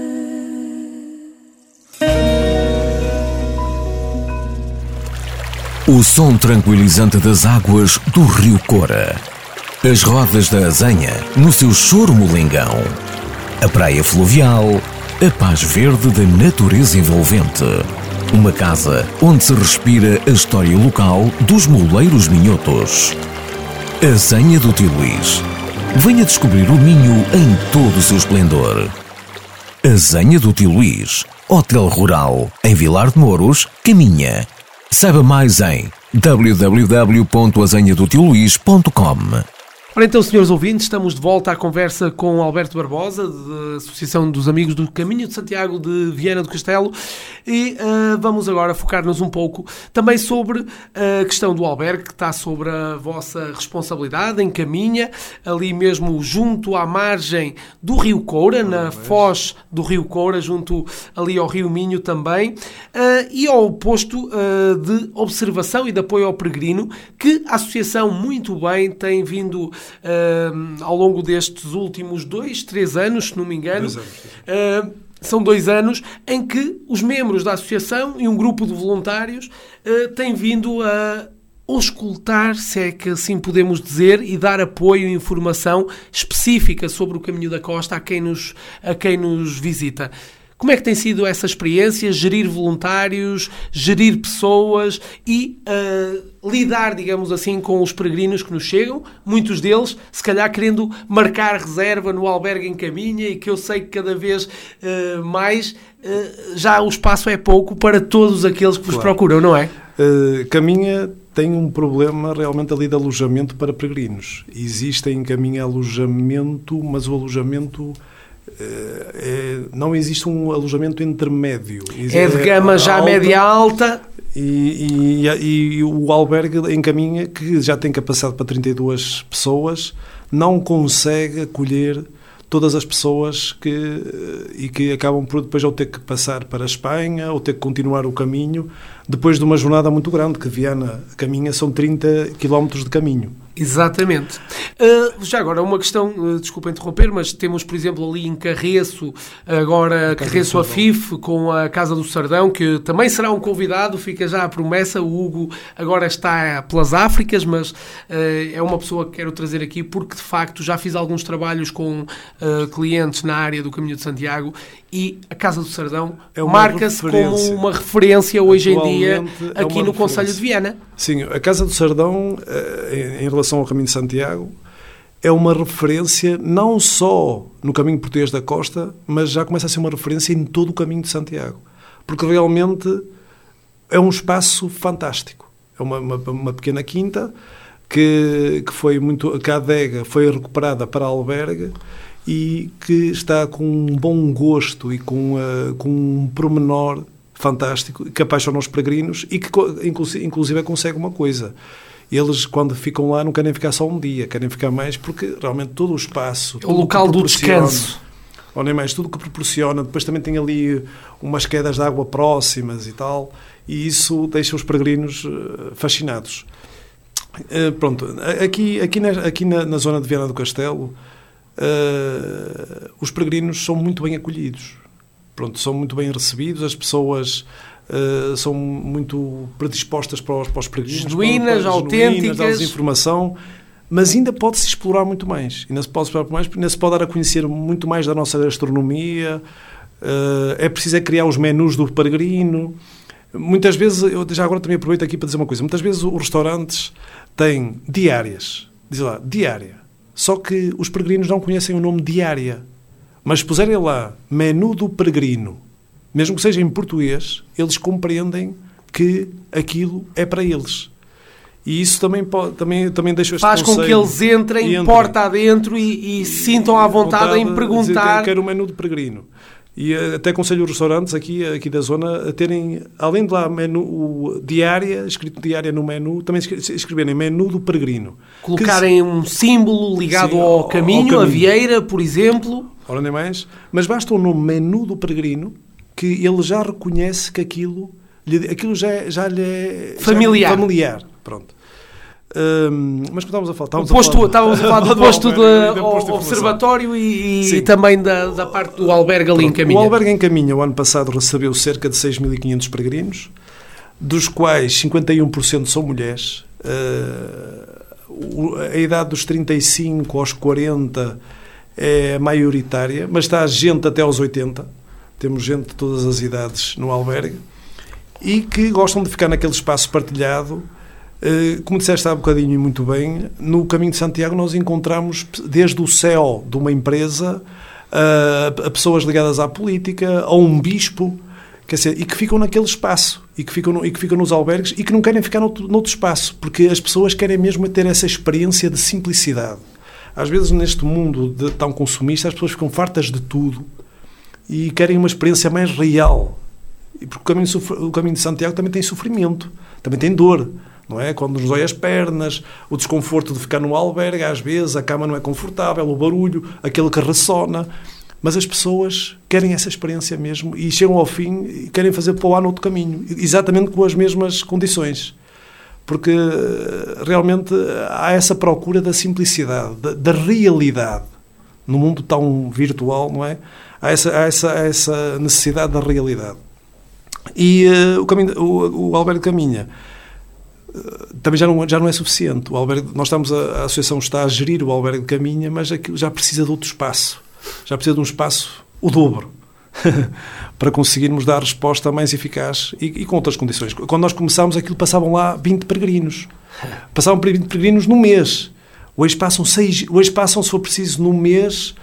O som tranquilizante das águas do Rio Cora. As rodas da Azenha no seu choro molengão. A praia fluvial, a paz verde da natureza envolvente. Uma casa onde se respira a história local dos moleiros minhotos. Azenha do Tio Luís. Venha descobrir o Minho em todo o seu esplendor. Azenha do Tio Luís. Hotel Rural, em Vilar de Mouros, Caminha. Saiba mais em w w w ponto azenha do tio luís ponto com. Ora então, senhores ouvintes, estamos de volta à conversa com Alberto Barbosa, da Associação dos Amigos do Caminho de Santiago de Viana do Castelo, e uh, vamos agora focar-nos um pouco também sobre a questão do albergue, que está sobre a vossa responsabilidade, em Caminha, ali mesmo junto à margem do Rio Coura, na foz do Rio Coura, junto ali ao Rio Minho também, uh, e ao posto uh, de observação e de apoio ao peregrino, que a Associação muito bem tem vindo Uh, ao longo destes últimos dois, três anos, se não me engano, dois anos, uh, são dois anos em que os membros da associação e um grupo de voluntários uh, têm vindo a auscultar, se é que assim podemos dizer, e dar apoio e informação específica sobre o Caminho da Costa a quem nos, a quem nos visita. Como é que tem sido essa experiência, gerir voluntários, gerir pessoas e uh, lidar, digamos assim, com os peregrinos que nos chegam, muitos deles, se calhar querendo marcar reserva no albergue em Caminha, e que eu sei que cada vez uh, mais uh, já o espaço é pouco para todos aqueles que vos claro. procuram, não é? Uh, Caminha tem um problema realmente ali de alojamento para peregrinos. Existe em Caminha alojamento, mas o alojamento... É, não existe um alojamento intermédio. É de gama já alta, média alta. E, e, e o albergue em Caminha, que já tem capacidade para trinta e duas pessoas, não consegue acolher todas as pessoas que, e que acabam por depois ou ter que passar para a Espanha ou ter que continuar o caminho depois de uma jornada muito grande, que Viana Caminha são trinta quilómetros de caminho. Exatamente. Uh, já agora, uma questão, uh, desculpa interromper, mas temos, por exemplo, ali em Carreço, agora Carreço Afif, com a Casa do Sardão, que também será um convidado, fica já a promessa. O Hugo agora está pelas Áfricas, mas uh, é uma pessoa que quero trazer aqui porque, de facto, já fiz alguns trabalhos com uh, clientes na área do Caminho de Santiago, e a Casa do Sardão é marca-se como uma referência hoje em dia aqui no Concelho de Viana. Sim, a Casa do Sardão, em relação ao Caminho de Santiago, é uma referência não só no caminho português da costa, mas já começa a ser uma referência em todo o caminho de Santiago. Porque realmente é um espaço fantástico. É uma, uma, uma pequena quinta que, que, foi muito, que a adega foi recuperada para albergue e que está com um bom gosto e com, uh, com um pormenor fantástico, que apaixona os peregrinos e que inclusive consegue uma coisa. Eles, quando ficam lá, não querem ficar só um dia, querem ficar mais, porque realmente todo o espaço... É o local do descanso. Ou nem mais, tudo o que proporciona. Depois também tem ali umas quedas de água próximas e tal, e isso deixa os peregrinos fascinados. Uh, pronto, aqui, aqui, na, aqui na, na zona de Viana do Castelo, uh, os peregrinos são muito bem acolhidos. Pronto, são muito bem recebidos, as pessoas... Uh, são muito predispostas para os, para os peregrinos, genuínas, autênticas, dão-lhes informação, mas ainda pode-se explorar muito mais, ainda se pode explorar muito mais, ainda se pode dar a conhecer muito mais da nossa gastronomia. Uh, é preciso é criar os menus do peregrino. Muitas vezes, eu já agora também aproveito aqui para dizer uma coisa, muitas vezes os restaurantes têm diárias, diz lá, diária, só que os peregrinos não conhecem o nome diária, mas se puserem lá menu do peregrino, mesmo que seja em português, eles compreendem que aquilo é para eles. E isso também, pode, também, também deixa este faz com que eles entrem, entrem. porta adentro e, e se sintam à vontade, vontade em perguntar. Que quero o menu de peregrino. E até aconselho os restaurantes aqui, aqui da zona a terem, além de lá menu o diária, escrito diária no menu, também escreverem menu do peregrino. Colocarem que, um símbolo ligado sim, ao, ao, caminho, ao caminho, a vieira, por exemplo. Ora, nem mais. Mas basta o nome menu do peregrino, que ele já reconhece que aquilo, aquilo já, já lhe é familiar. Já é familiar. Pronto. Um, mas estávamos a falar... Estávamos, posto, a, falar, estávamos a falar do posto do observatório e, e também da, da parte do albergue ali em Caminha. O albergue em Caminha, o ano passado, recebeu cerca de seis mil e quinhentos peregrinos, dos quais cinquenta e um por cento são mulheres. Uh, a idade dos trinta e cinco aos quarenta é maioritária, mas está gente até aos oitenta. Temos gente de todas as idades no albergue e que gostam de ficar naquele espaço partilhado. Como disseste há bocadinho e muito bem, no Caminho de Santiago nós encontramos desde o C E O de uma empresa a, a pessoas ligadas à política, a um bispo, quer dizer, e que ficam naquele espaço, e que ficam, no, e que ficam nos albergues e que não querem ficar noutro, noutro espaço, porque as pessoas querem mesmo ter essa experiência de simplicidade. Às vezes neste mundo de, tão consumista as pessoas ficam fartas de tudo e querem uma experiência mais real. E porque o caminho, o caminho de Santiago também tem sofrimento, também tem dor, não é? Quando nos dói as pernas, o desconforto de ficar no albergue, às vezes a cama não é confortável, o barulho, aquele que ressona, mas as pessoas querem essa experiência mesmo e chegam ao fim e querem fazer para lá no outro caminho, exatamente com as mesmas condições. Porque realmente há essa procura da simplicidade, da, da realidade, no mundo tão virtual, não é? Há essa, há essa, há essa necessidade da realidade. E uh, o, caminho, o, o albergue Caminha uh, também já não, já não é suficiente. O albergue, nós estamos a, a associação está a gerir o albergue de Caminha, mas aquilo já precisa de outro espaço. Já precisa de um espaço o dobro para conseguirmos dar resposta mais eficaz e, e com outras condições. Quando nós começámos, aquilo passavam lá vinte peregrinos. Passavam vinte peregrinos no mês. Hoje passam, seis, hoje passam, se for preciso, no mês,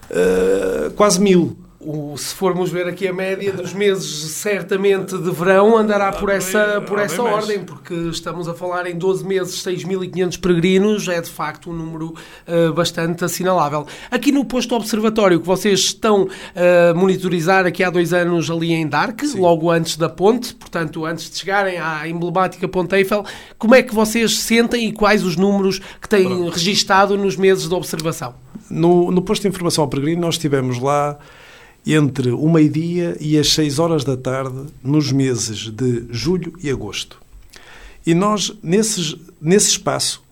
uh, quase mil. O, se formos ver aqui a média dos meses, certamente de verão, andará por essa, por essa ordem, porque estamos a falar em doze meses, seis mil e quinhentos peregrinos, é de facto um número uh, bastante assinalável. Aqui no posto observatório, que vocês estão a uh, monitorizar aqui há dois anos ali em Darque, sim, logo antes da ponte, portanto, antes de chegarem à emblemática Ponte Eiffel, como é que vocês sentem e quais os números que têm Pronto. registado nos meses de observação? No, no posto de informação ao peregrino, nós estivemos lá entre o meio-dia e as seis horas da tarde, nos meses de julho e agosto. E nós, nesses, nesse espaço,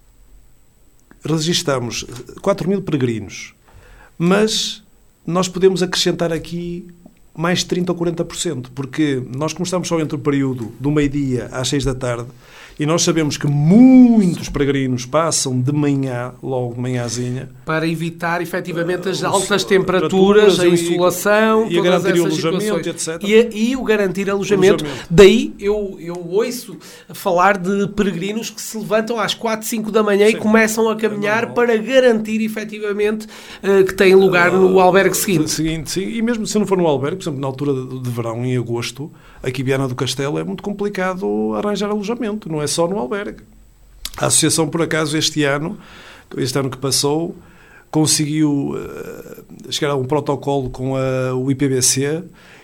registamos quatro mil peregrinos. Mas nós podemos acrescentar aqui mais trinta ou quarenta por cento, porque nós começamos só entre o período do meio-dia às seis da tarde, e nós sabemos que muitos peregrinos passam de manhã, logo de manhãzinha. Para evitar, efetivamente, as altas temperaturas, a insolação, e, e a todas garantir o essas alojamento, situações. etcétera. E, e o garantir alojamento. alojamento. Daí eu, eu ouço falar de peregrinos que se levantam às quatro, cinco da manhã Sim. e começam a caminhar é para garantir, efetivamente, uh, que têm lugar no albergue seguinte. seguinte sim. E mesmo se não for no albergue, por exemplo, na altura de, de verão, em agosto, aqui em Viana do Castelo, é muito complicado arranjar alojamento, não é só no albergue. A Associação, por acaso, este ano, este ano que passou, conseguiu uh, chegar a um protocolo com a, o I P B C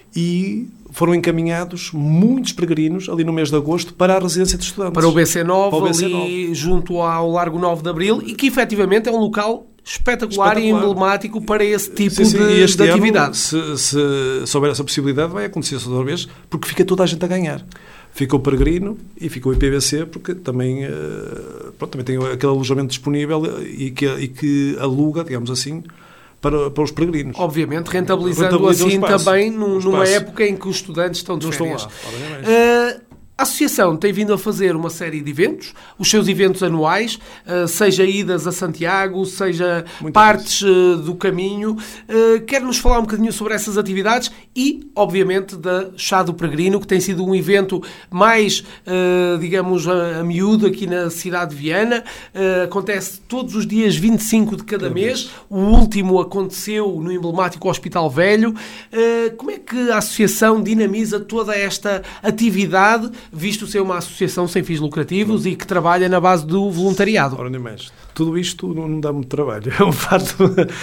e foram encaminhados muitos peregrinos ali no mês de agosto para a residência de estudantes. Para o B C nove, B C nove. Ali junto ao Largo nove de Abril, e que efetivamente é um local espetacular, espetacular. e emblemático para esse tipo sim, sim. de, este de ano, atividade. Se, se souber essa possibilidade, vai acontecer outra vez, porque fica toda a gente a ganhar. Fica o peregrino e fica o I P B C, porque também, uh, pronto, também tem aquele alojamento disponível e que, e que aluga, digamos assim, para, para os peregrinos. Obviamente, rentabilizando Rentabiliza assim também num, numa época em que os estudantes estão de férias. Estão lá, uh, a Associação tem vindo a fazer uma série de eventos, os seus eventos anuais, seja idas a Santiago, seja Muito partes bem. do caminho. Quer-nos falar um bocadinho sobre essas atividades e, obviamente, da Chá do Peregrino, que tem sido um evento mais, digamos, a miúdo aqui na cidade de Viana. Acontece todos os dias vinte e cinco de cada mês. O último aconteceu no emblemático Hospital Velho. Como é que a Associação dinamiza toda esta atividade, visto ser uma associação sem fins lucrativos e que trabalha na base do voluntariado? Ora, nem mais. Tudo isto não, não dá muito trabalho. É um fato.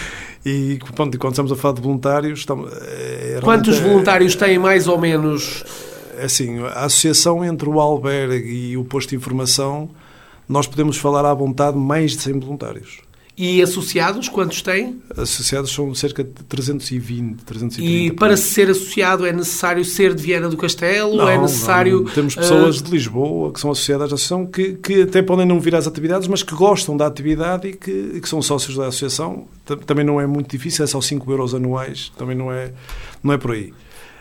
E pronto, quando estamos a falar de voluntários... Estamos, é, Quantos é, voluntários têm, mais ou menos? É assim, a associação entre o albergue e o posto de informação, nós podemos falar à vontade mais de cem voluntários. E associados, quantos têm? Associados são cerca de trezentos e vinte, trezentos e trinta. E para ser associado é necessário ser de Viana do Castelo? Não, é necessário... Não. Temos pessoas uh... de Lisboa que são associadas à associação que, que até podem não vir às atividades, mas que gostam da atividade e que, e que são sócios da associação. Também não é muito difícil, é só cinco euros anuais, também não é, não é por aí.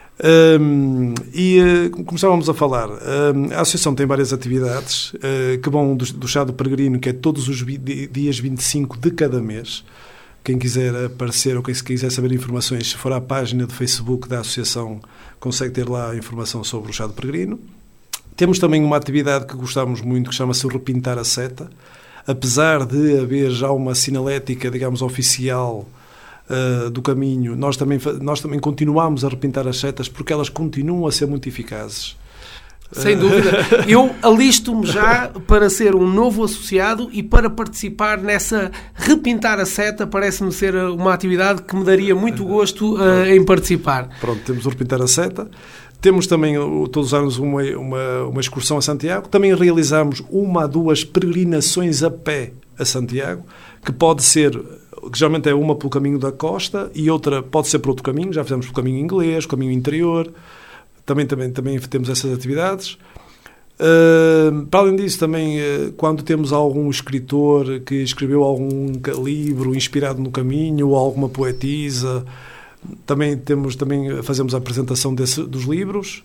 Um, e uh, como estávamos a falar, um, a Associação tem várias atividades uh, que vão do, do Chá do Peregrino, que é todos os vi, dias vinte e cinco de cada mês. Quem quiser aparecer ou quem quiser saber informações, se for à página do Facebook da Associação, consegue ter lá a informação sobre o Chá do Peregrino. Temos também uma atividade que gostamos muito, que chama-se o Repintar a Seta. Apesar de haver já uma sinalética, digamos, oficial Uh, do caminho, nós também, nós também continuamos a repintar as setas porque elas continuam a ser muito eficazes. Sem dúvida. Eu alisto-me já para ser um novo associado e para participar nessa repintar a seta. Parece-me ser uma atividade que me daria muito gosto uh, em participar. Pronto, temos o repintar a seta. Temos também todos os anos uma, uma, uma excursão a Santiago. Também realizamos uma a duas peregrinações a pé a Santiago, que pode ser... que geralmente é uma pelo caminho da costa e outra pode ser por outro caminho. Já fizemos pelo caminho inglês, caminho interior. Também, também, também temos essas atividades. Uh, para além disso, também, uh, quando temos algum escritor que escreveu algum livro inspirado no caminho ou alguma poetisa, também, temos, também fazemos a apresentação desse, dos livros.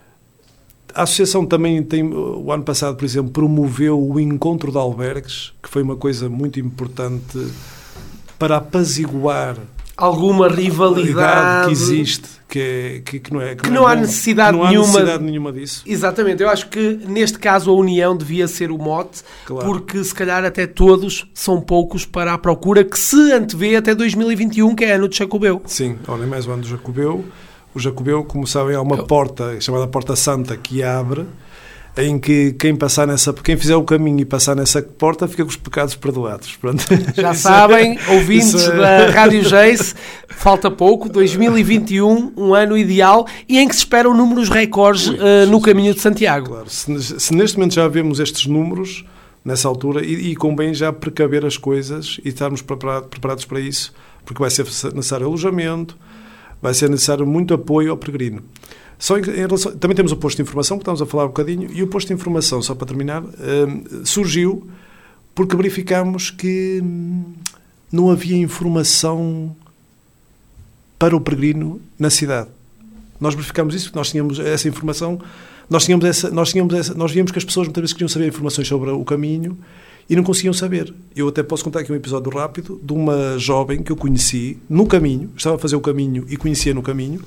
A Associação também tem, o ano passado, por exemplo, promoveu o Encontro de Albergues, que foi uma coisa muito importante para apaziguar alguma rivalidade que existe, que, é, que, que não é que, que não, não é há bom, necessidade, não há nenhuma, necessidade nenhuma disso. Exatamente, eu acho que neste caso a união devia ser o mote, claro. Porque se calhar até todos são poucos para a procura que se antevê até dois mil e vinte e um, que é ano de Jacobeu. Sim, olha, mais o ano de Jacobeu. O Jacobeu, como sabem, há uma eu... porta chamada Porta Santa que abre, em que quem passar nessa, quem fizer o caminho e passar nessa porta fica com os pecados perdoados. Pronto. Já sabem, ouvintes é... da Rádio Jace, falta pouco, dois mil e vinte e um, um ano ideal e em que se esperam números recordes Ui, uh, no caminho de Santiago. Claro, se, se neste momento já vemos estes números, nessa altura, e, e convém já precaver as coisas e estarmos preparado, preparados para isso, porque vai ser necessário alojamento, vai ser necessário muito apoio ao peregrino. Só em, em relação, também temos o posto de informação, que estamos a falar um bocadinho, e o posto de informação, só para terminar, um, surgiu porque verificámos que hum, não havia informação para o peregrino na cidade. Nós verificámos isso, nós tínhamos essa informação, nós, tínhamos essa, nós, tínhamos essa, nós víamos que as pessoas muitas vezes queriam saber informações sobre o caminho e não conseguiam saber. Eu até posso contar aqui um episódio rápido de uma jovem que eu conheci no caminho, estava a fazer o caminho e conhecia no caminho,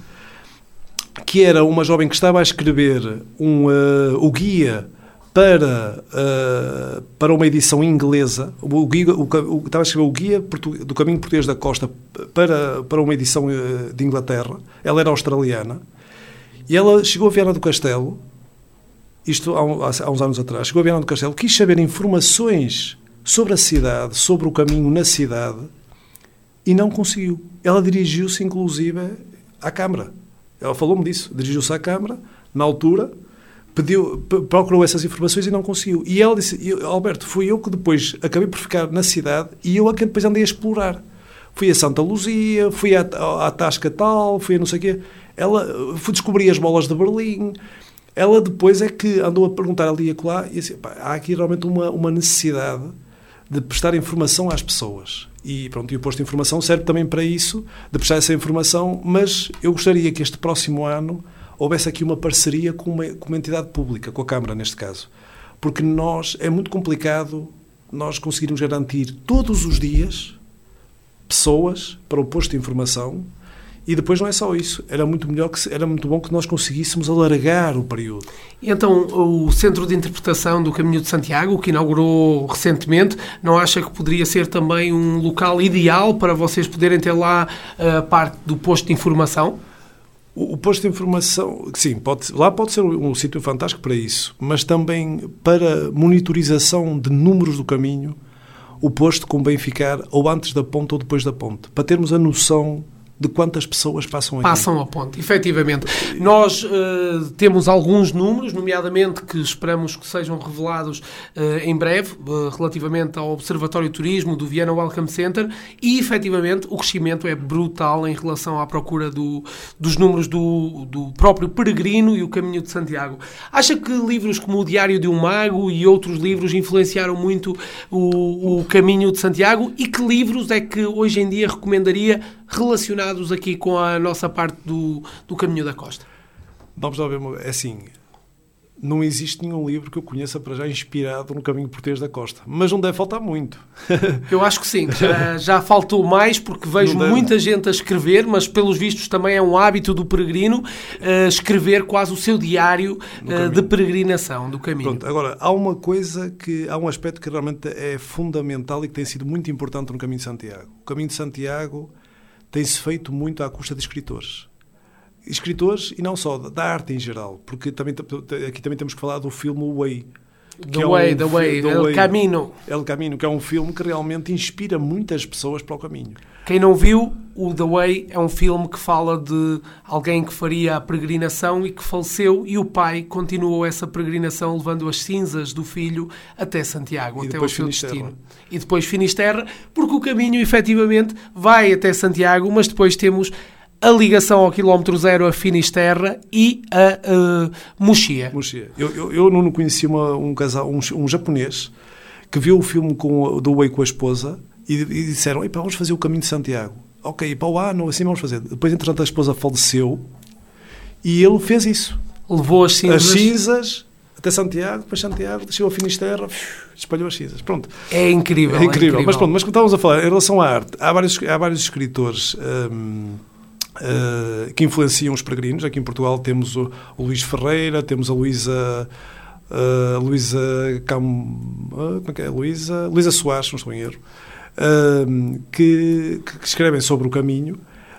que era uma jovem que estava a escrever um, uh, o guia para, uh, para uma edição inglesa, o guia, o, o, estava a escrever o guia do caminho português da costa para, para uma edição uh, de Inglaterra. Ela era australiana e ela chegou a Viana do Castelo, isto há, há uns anos atrás, chegou a Viana do Castelo, quis saber informações sobre a cidade, sobre o caminho na cidade e não conseguiu. Ela dirigiu-se inclusive à Câmara. Ela falou-me disso, dirigiu-se à Câmara, na altura, pediu, procurou essas informações e não conseguiu. E ela disse, Alberto, fui eu que depois acabei por ficar na cidade e eu a que depois andei a explorar. Fui a Santa Luzia, fui à, à Tasca tal, fui a não sei o quê. Ela, fui descobrir as bolas de Berlim. Ela depois é que andou a perguntar ali e acolá e disse, pá, há aqui realmente uma, uma necessidade de prestar informação às pessoas. E pronto, e o posto de informação serve também para isso, de prestar essa informação, mas eu gostaria que este próximo ano houvesse aqui uma parceria com uma, com uma entidade pública, com a Câmara neste caso. Porque nós, é muito complicado nós conseguirmos garantir todos os dias pessoas para o posto de informação e depois não é só isso. Era muito melhor que, era muito bom que nós conseguíssemos alargar o período. E então, o Centro de Interpretação do Caminho de Santiago, que inaugurou recentemente, não acha que poderia ser também um local ideal para vocês poderem ter lá a parte do posto de informação? O, o posto de informação, sim, pode, lá pode ser um, um sítio fantástico para isso, mas também para monitorização de números do caminho, o posto convém ficar ou antes da ponte ou depois da ponte, para termos a noção de quantas pessoas passam aqui. Passam a ponte, efetivamente. Nós uh, temos alguns números, nomeadamente que esperamos que sejam revelados uh, em breve, uh, relativamente ao Observatório de Turismo do Viana Welcome Center, e efetivamente o crescimento é brutal em relação à procura do, dos números do, do próprio Peregrino e o Caminho de Santiago. Acha que livros como o Diário de um Mago e outros livros influenciaram muito o, o Caminho de Santiago? E que livros é que hoje em dia recomendaria relacionados aqui com a nossa parte do, do Caminho da Costa? Vamos lá ver, é assim, não existe nenhum livro que eu conheça para já inspirado no Caminho Português da Costa, mas não deve faltar muito. Eu acho que sim, já, já faltou mais, porque vejo muita gente a escrever, mas pelos vistos também é um hábito do peregrino uh, escrever quase o seu diário uh, de peregrinação do caminho. Pronto, agora, há uma coisa que, há um aspecto que realmente é fundamental e que tem sido muito importante no Caminho de Santiago. O Caminho de Santiago tem-se feito muito à custa de escritores. Escritores, e não só, da arte em geral, porque também, aqui também temos que falar do filme O Way. The Way, The Way, El Camino. El Camino, que é um filme que realmente inspira muitas pessoas para o caminho. Quem não viu, o The Way é um filme que fala de alguém que faria a peregrinação e que faleceu, e o pai continuou essa peregrinação levando as cinzas do filho até Santiago, e até o seu Finisterra. destino. E depois Finisterra, porque o caminho efetivamente vai até Santiago, mas depois temos a ligação ao quilómetro zero a Finisterra e a uh, Muxia. Muxia. Eu, eu, eu não conheci uma, um casal, um, um japonês, que viu o filme com, do Way com a esposa e, e disseram, vamos fazer o Caminho de Santiago. Ok, para o ano, assim vamos fazer. Depois, entretanto, a esposa faleceu e ele fez isso. Levou as cinzas. As cinzas até Santiago, depois Santiago, desceu a Finisterra, espalhou as cinzas. Pronto. É incrível. É incrível. É incrível. Mas pronto, mas como estávamos a falar, em relação à arte, há vários, há vários escritores hum, uh, que influenciam os peregrinos. Aqui em Portugal temos o, o Luís Ferreira, temos a Luísa uh, Luísa Cam... Uh, como é que é? Luísa Luísa Soares, não estou em erro, uh, que, que escrevem sobre o caminho.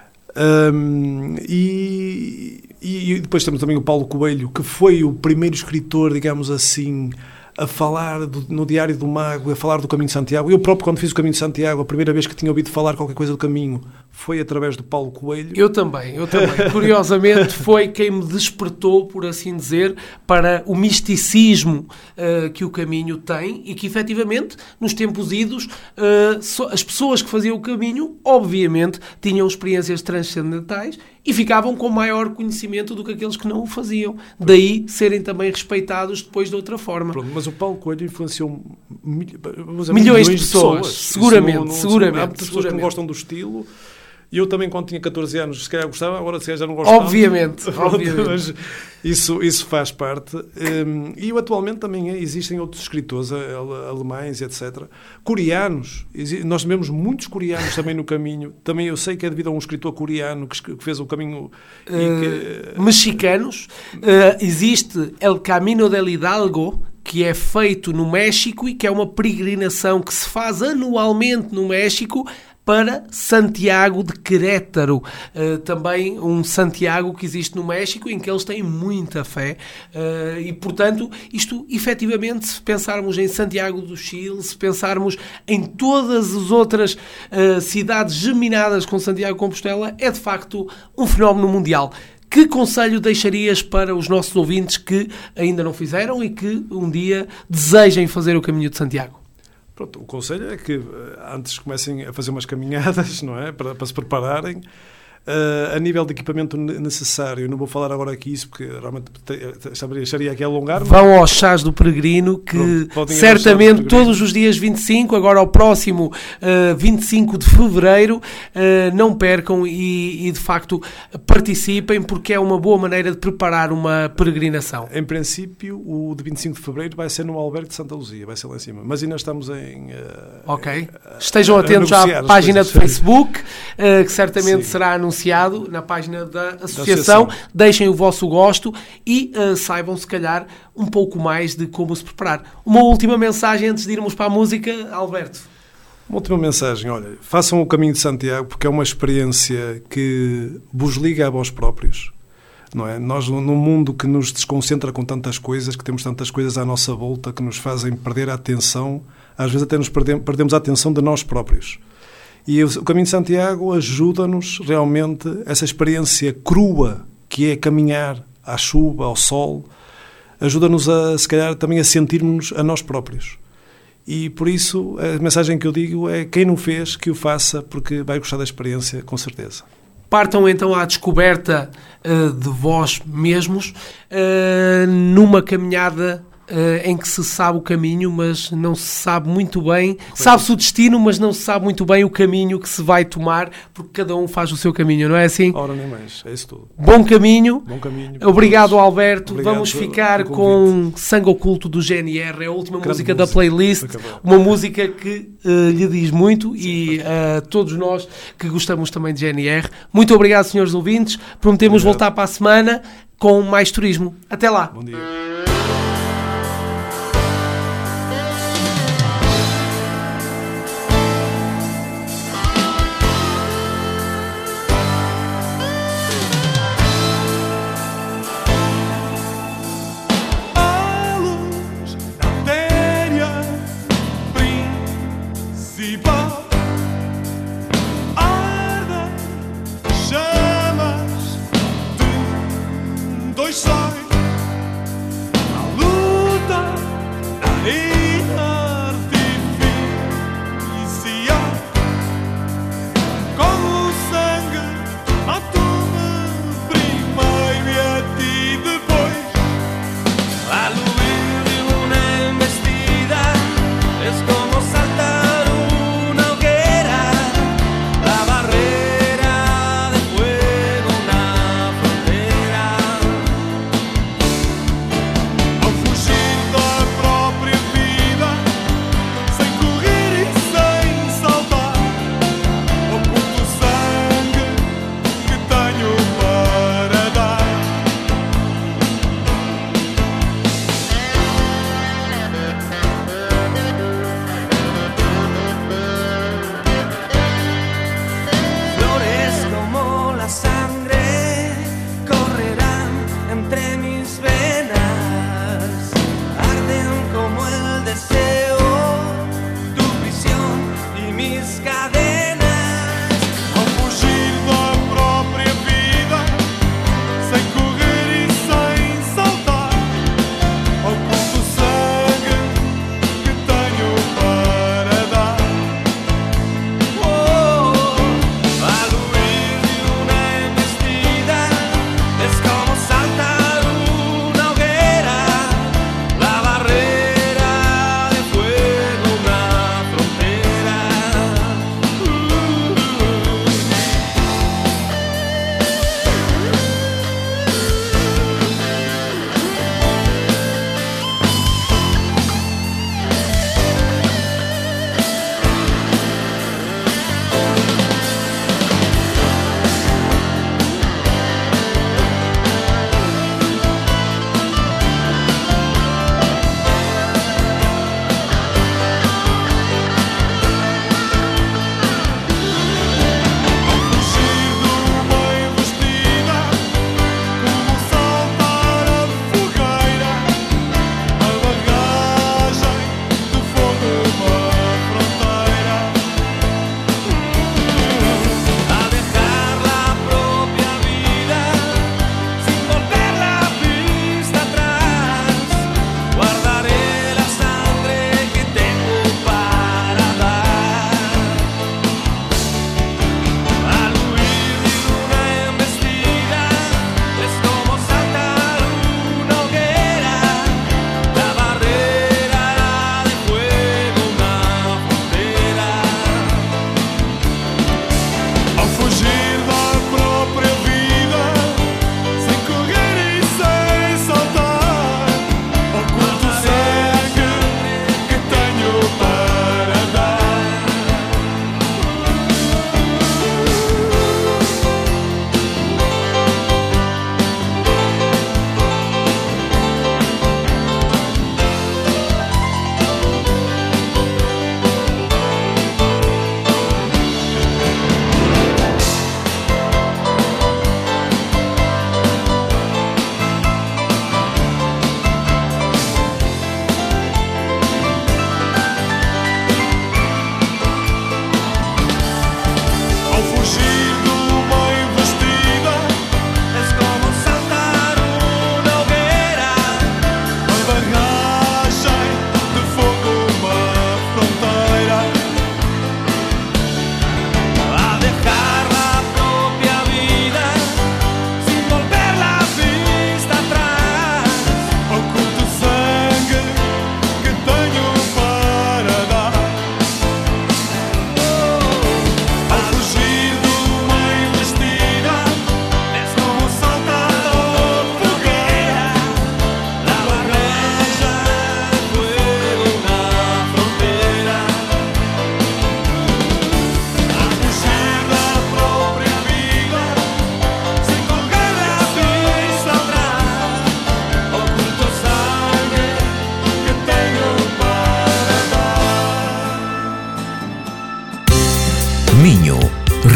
Um, e, e depois temos também o Paulo Coelho, que foi o primeiro escritor, digamos assim, a falar do, no Diário do Mago, a falar do Caminho de Santiago. Eu próprio, quando fiz o Caminho de Santiago, a primeira vez que tinha ouvido falar qualquer coisa do caminho foi através do Paulo Coelho. Eu também, eu também. Curiosamente, foi quem me despertou, por assim dizer, para o misticismo uh, que o caminho tem e que, efetivamente, nos tempos idos, uh, so, as pessoas que faziam o caminho, obviamente, tinham experiências transcendentais e ficavam com maior conhecimento do que aqueles que não o faziam. Daí serem também respeitados depois de outra forma. Pronto, mas o Paulo Coelho influenciou mil, milhões, milhões de pessoas, de pessoas. Seguramente, não, não, seguramente. Há muitas pessoas que não gostam do estilo E eu também, quando tinha catorze anos, se calhar gostava, agora se calhar já não gosto Obviamente, tanto. obviamente. Mas isso, isso faz parte. Um, e eu, atualmente também é, existem outros escritores alemães, etcétera. Coreanos. Nós vemos muitos coreanos também no caminho. Também eu sei que é devido a um escritor coreano que, que fez o caminho... E que... uh, mexicanos. Uh, existe El Camino del Hidalgo, que é feito no México e que é uma peregrinação que se faz anualmente no México para Santiago de Querétaro. Uh, também um Santiago que existe no México, em que eles têm muita fé. Uh, e, portanto, isto, efetivamente, se pensarmos em Santiago do Chile, se pensarmos em todas as outras uh, cidades geminadas com Santiago de Compostela, é, de facto, um fenómeno mundial. Que conselho deixarias para os nossos ouvintes que ainda não fizeram e que um dia desejem fazer o caminho de Santiago? Pronto, o conselho é que antes comecem a fazer umas caminhadas, não é? Para, para se prepararem. Uh, a nível de equipamento necessário, não vou falar agora aqui isso, porque realmente estaria aqui a alongar. Vão aos chás do peregrino, que Pronto, certamente peregrino. Todos os dias vinte e cinco, agora ao próximo uh, vinte e cinco de fevereiro, uh, não percam e, e de facto participem, porque é uma boa maneira de preparar uma peregrinação. Em princípio, o de vinte e cinco de fevereiro vai ser no albergue de Santa Luzia, vai ser lá em cima, mas ainda estamos em... Uh, ok. Em, uh, Estejam atentos à página de Facebook, uh, que certamente Sim. será anunciado anunciado na página da associação. associação. Deixem o vosso gosto e uh, saibam, se calhar, um pouco mais de como se preparar. Uma última mensagem antes de irmos para a música, Alberto. Uma última mensagem, olha, façam o caminho de Santiago, porque é uma experiência que vos liga a vós próprios. Não é? Nós, num mundo que nos desconcentra com tantas coisas, que temos tantas coisas à nossa volta que nos fazem perder a atenção, às vezes até nos perdemos, perdemos a atenção de nós próprios. E o Caminho de Santiago ajuda-nos realmente, essa experiência crua que é caminhar à chuva, ao sol, ajuda-nos a, se calhar, também a sentirmos a nós próprios. E por isso a mensagem que eu digo é: quem não fez, que o faça, porque vai gostar da experiência, com certeza. Partam então à descoberta uh, de vós mesmos, uh, numa caminhada Uh, em que se sabe o caminho, mas não se sabe muito bem. Sabe-se o destino, mas não se sabe muito bem o caminho que se vai tomar, porque cada um faz o seu caminho, não é assim? Ora, nem mais. É isso tudo. Bom caminho. Bom caminho. Obrigado, Alberto. Obrigado. Vamos ficar com Sangue Oculto do G N R, a última Grande música, música da playlist. Uma música que uh, lhe diz muito. Sim, e uh, todos nós que gostamos também de G N R. Muito obrigado, senhores ouvintes. Prometemos obrigado. Voltar para a semana com mais turismo. Até lá. Bom dia.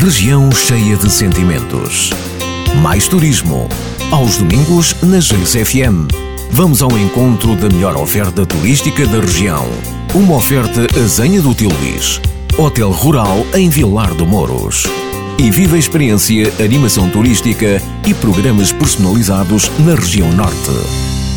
Região cheia de sentimentos. Mais turismo. Aos domingos na Geis F M. Vamos ao encontro da melhor oferta turística da região. Uma oferta Azenha do Tio Luís. Hotel Rural em Vilar do Mouros. E viva a experiência, animação turística e programas personalizados na região norte.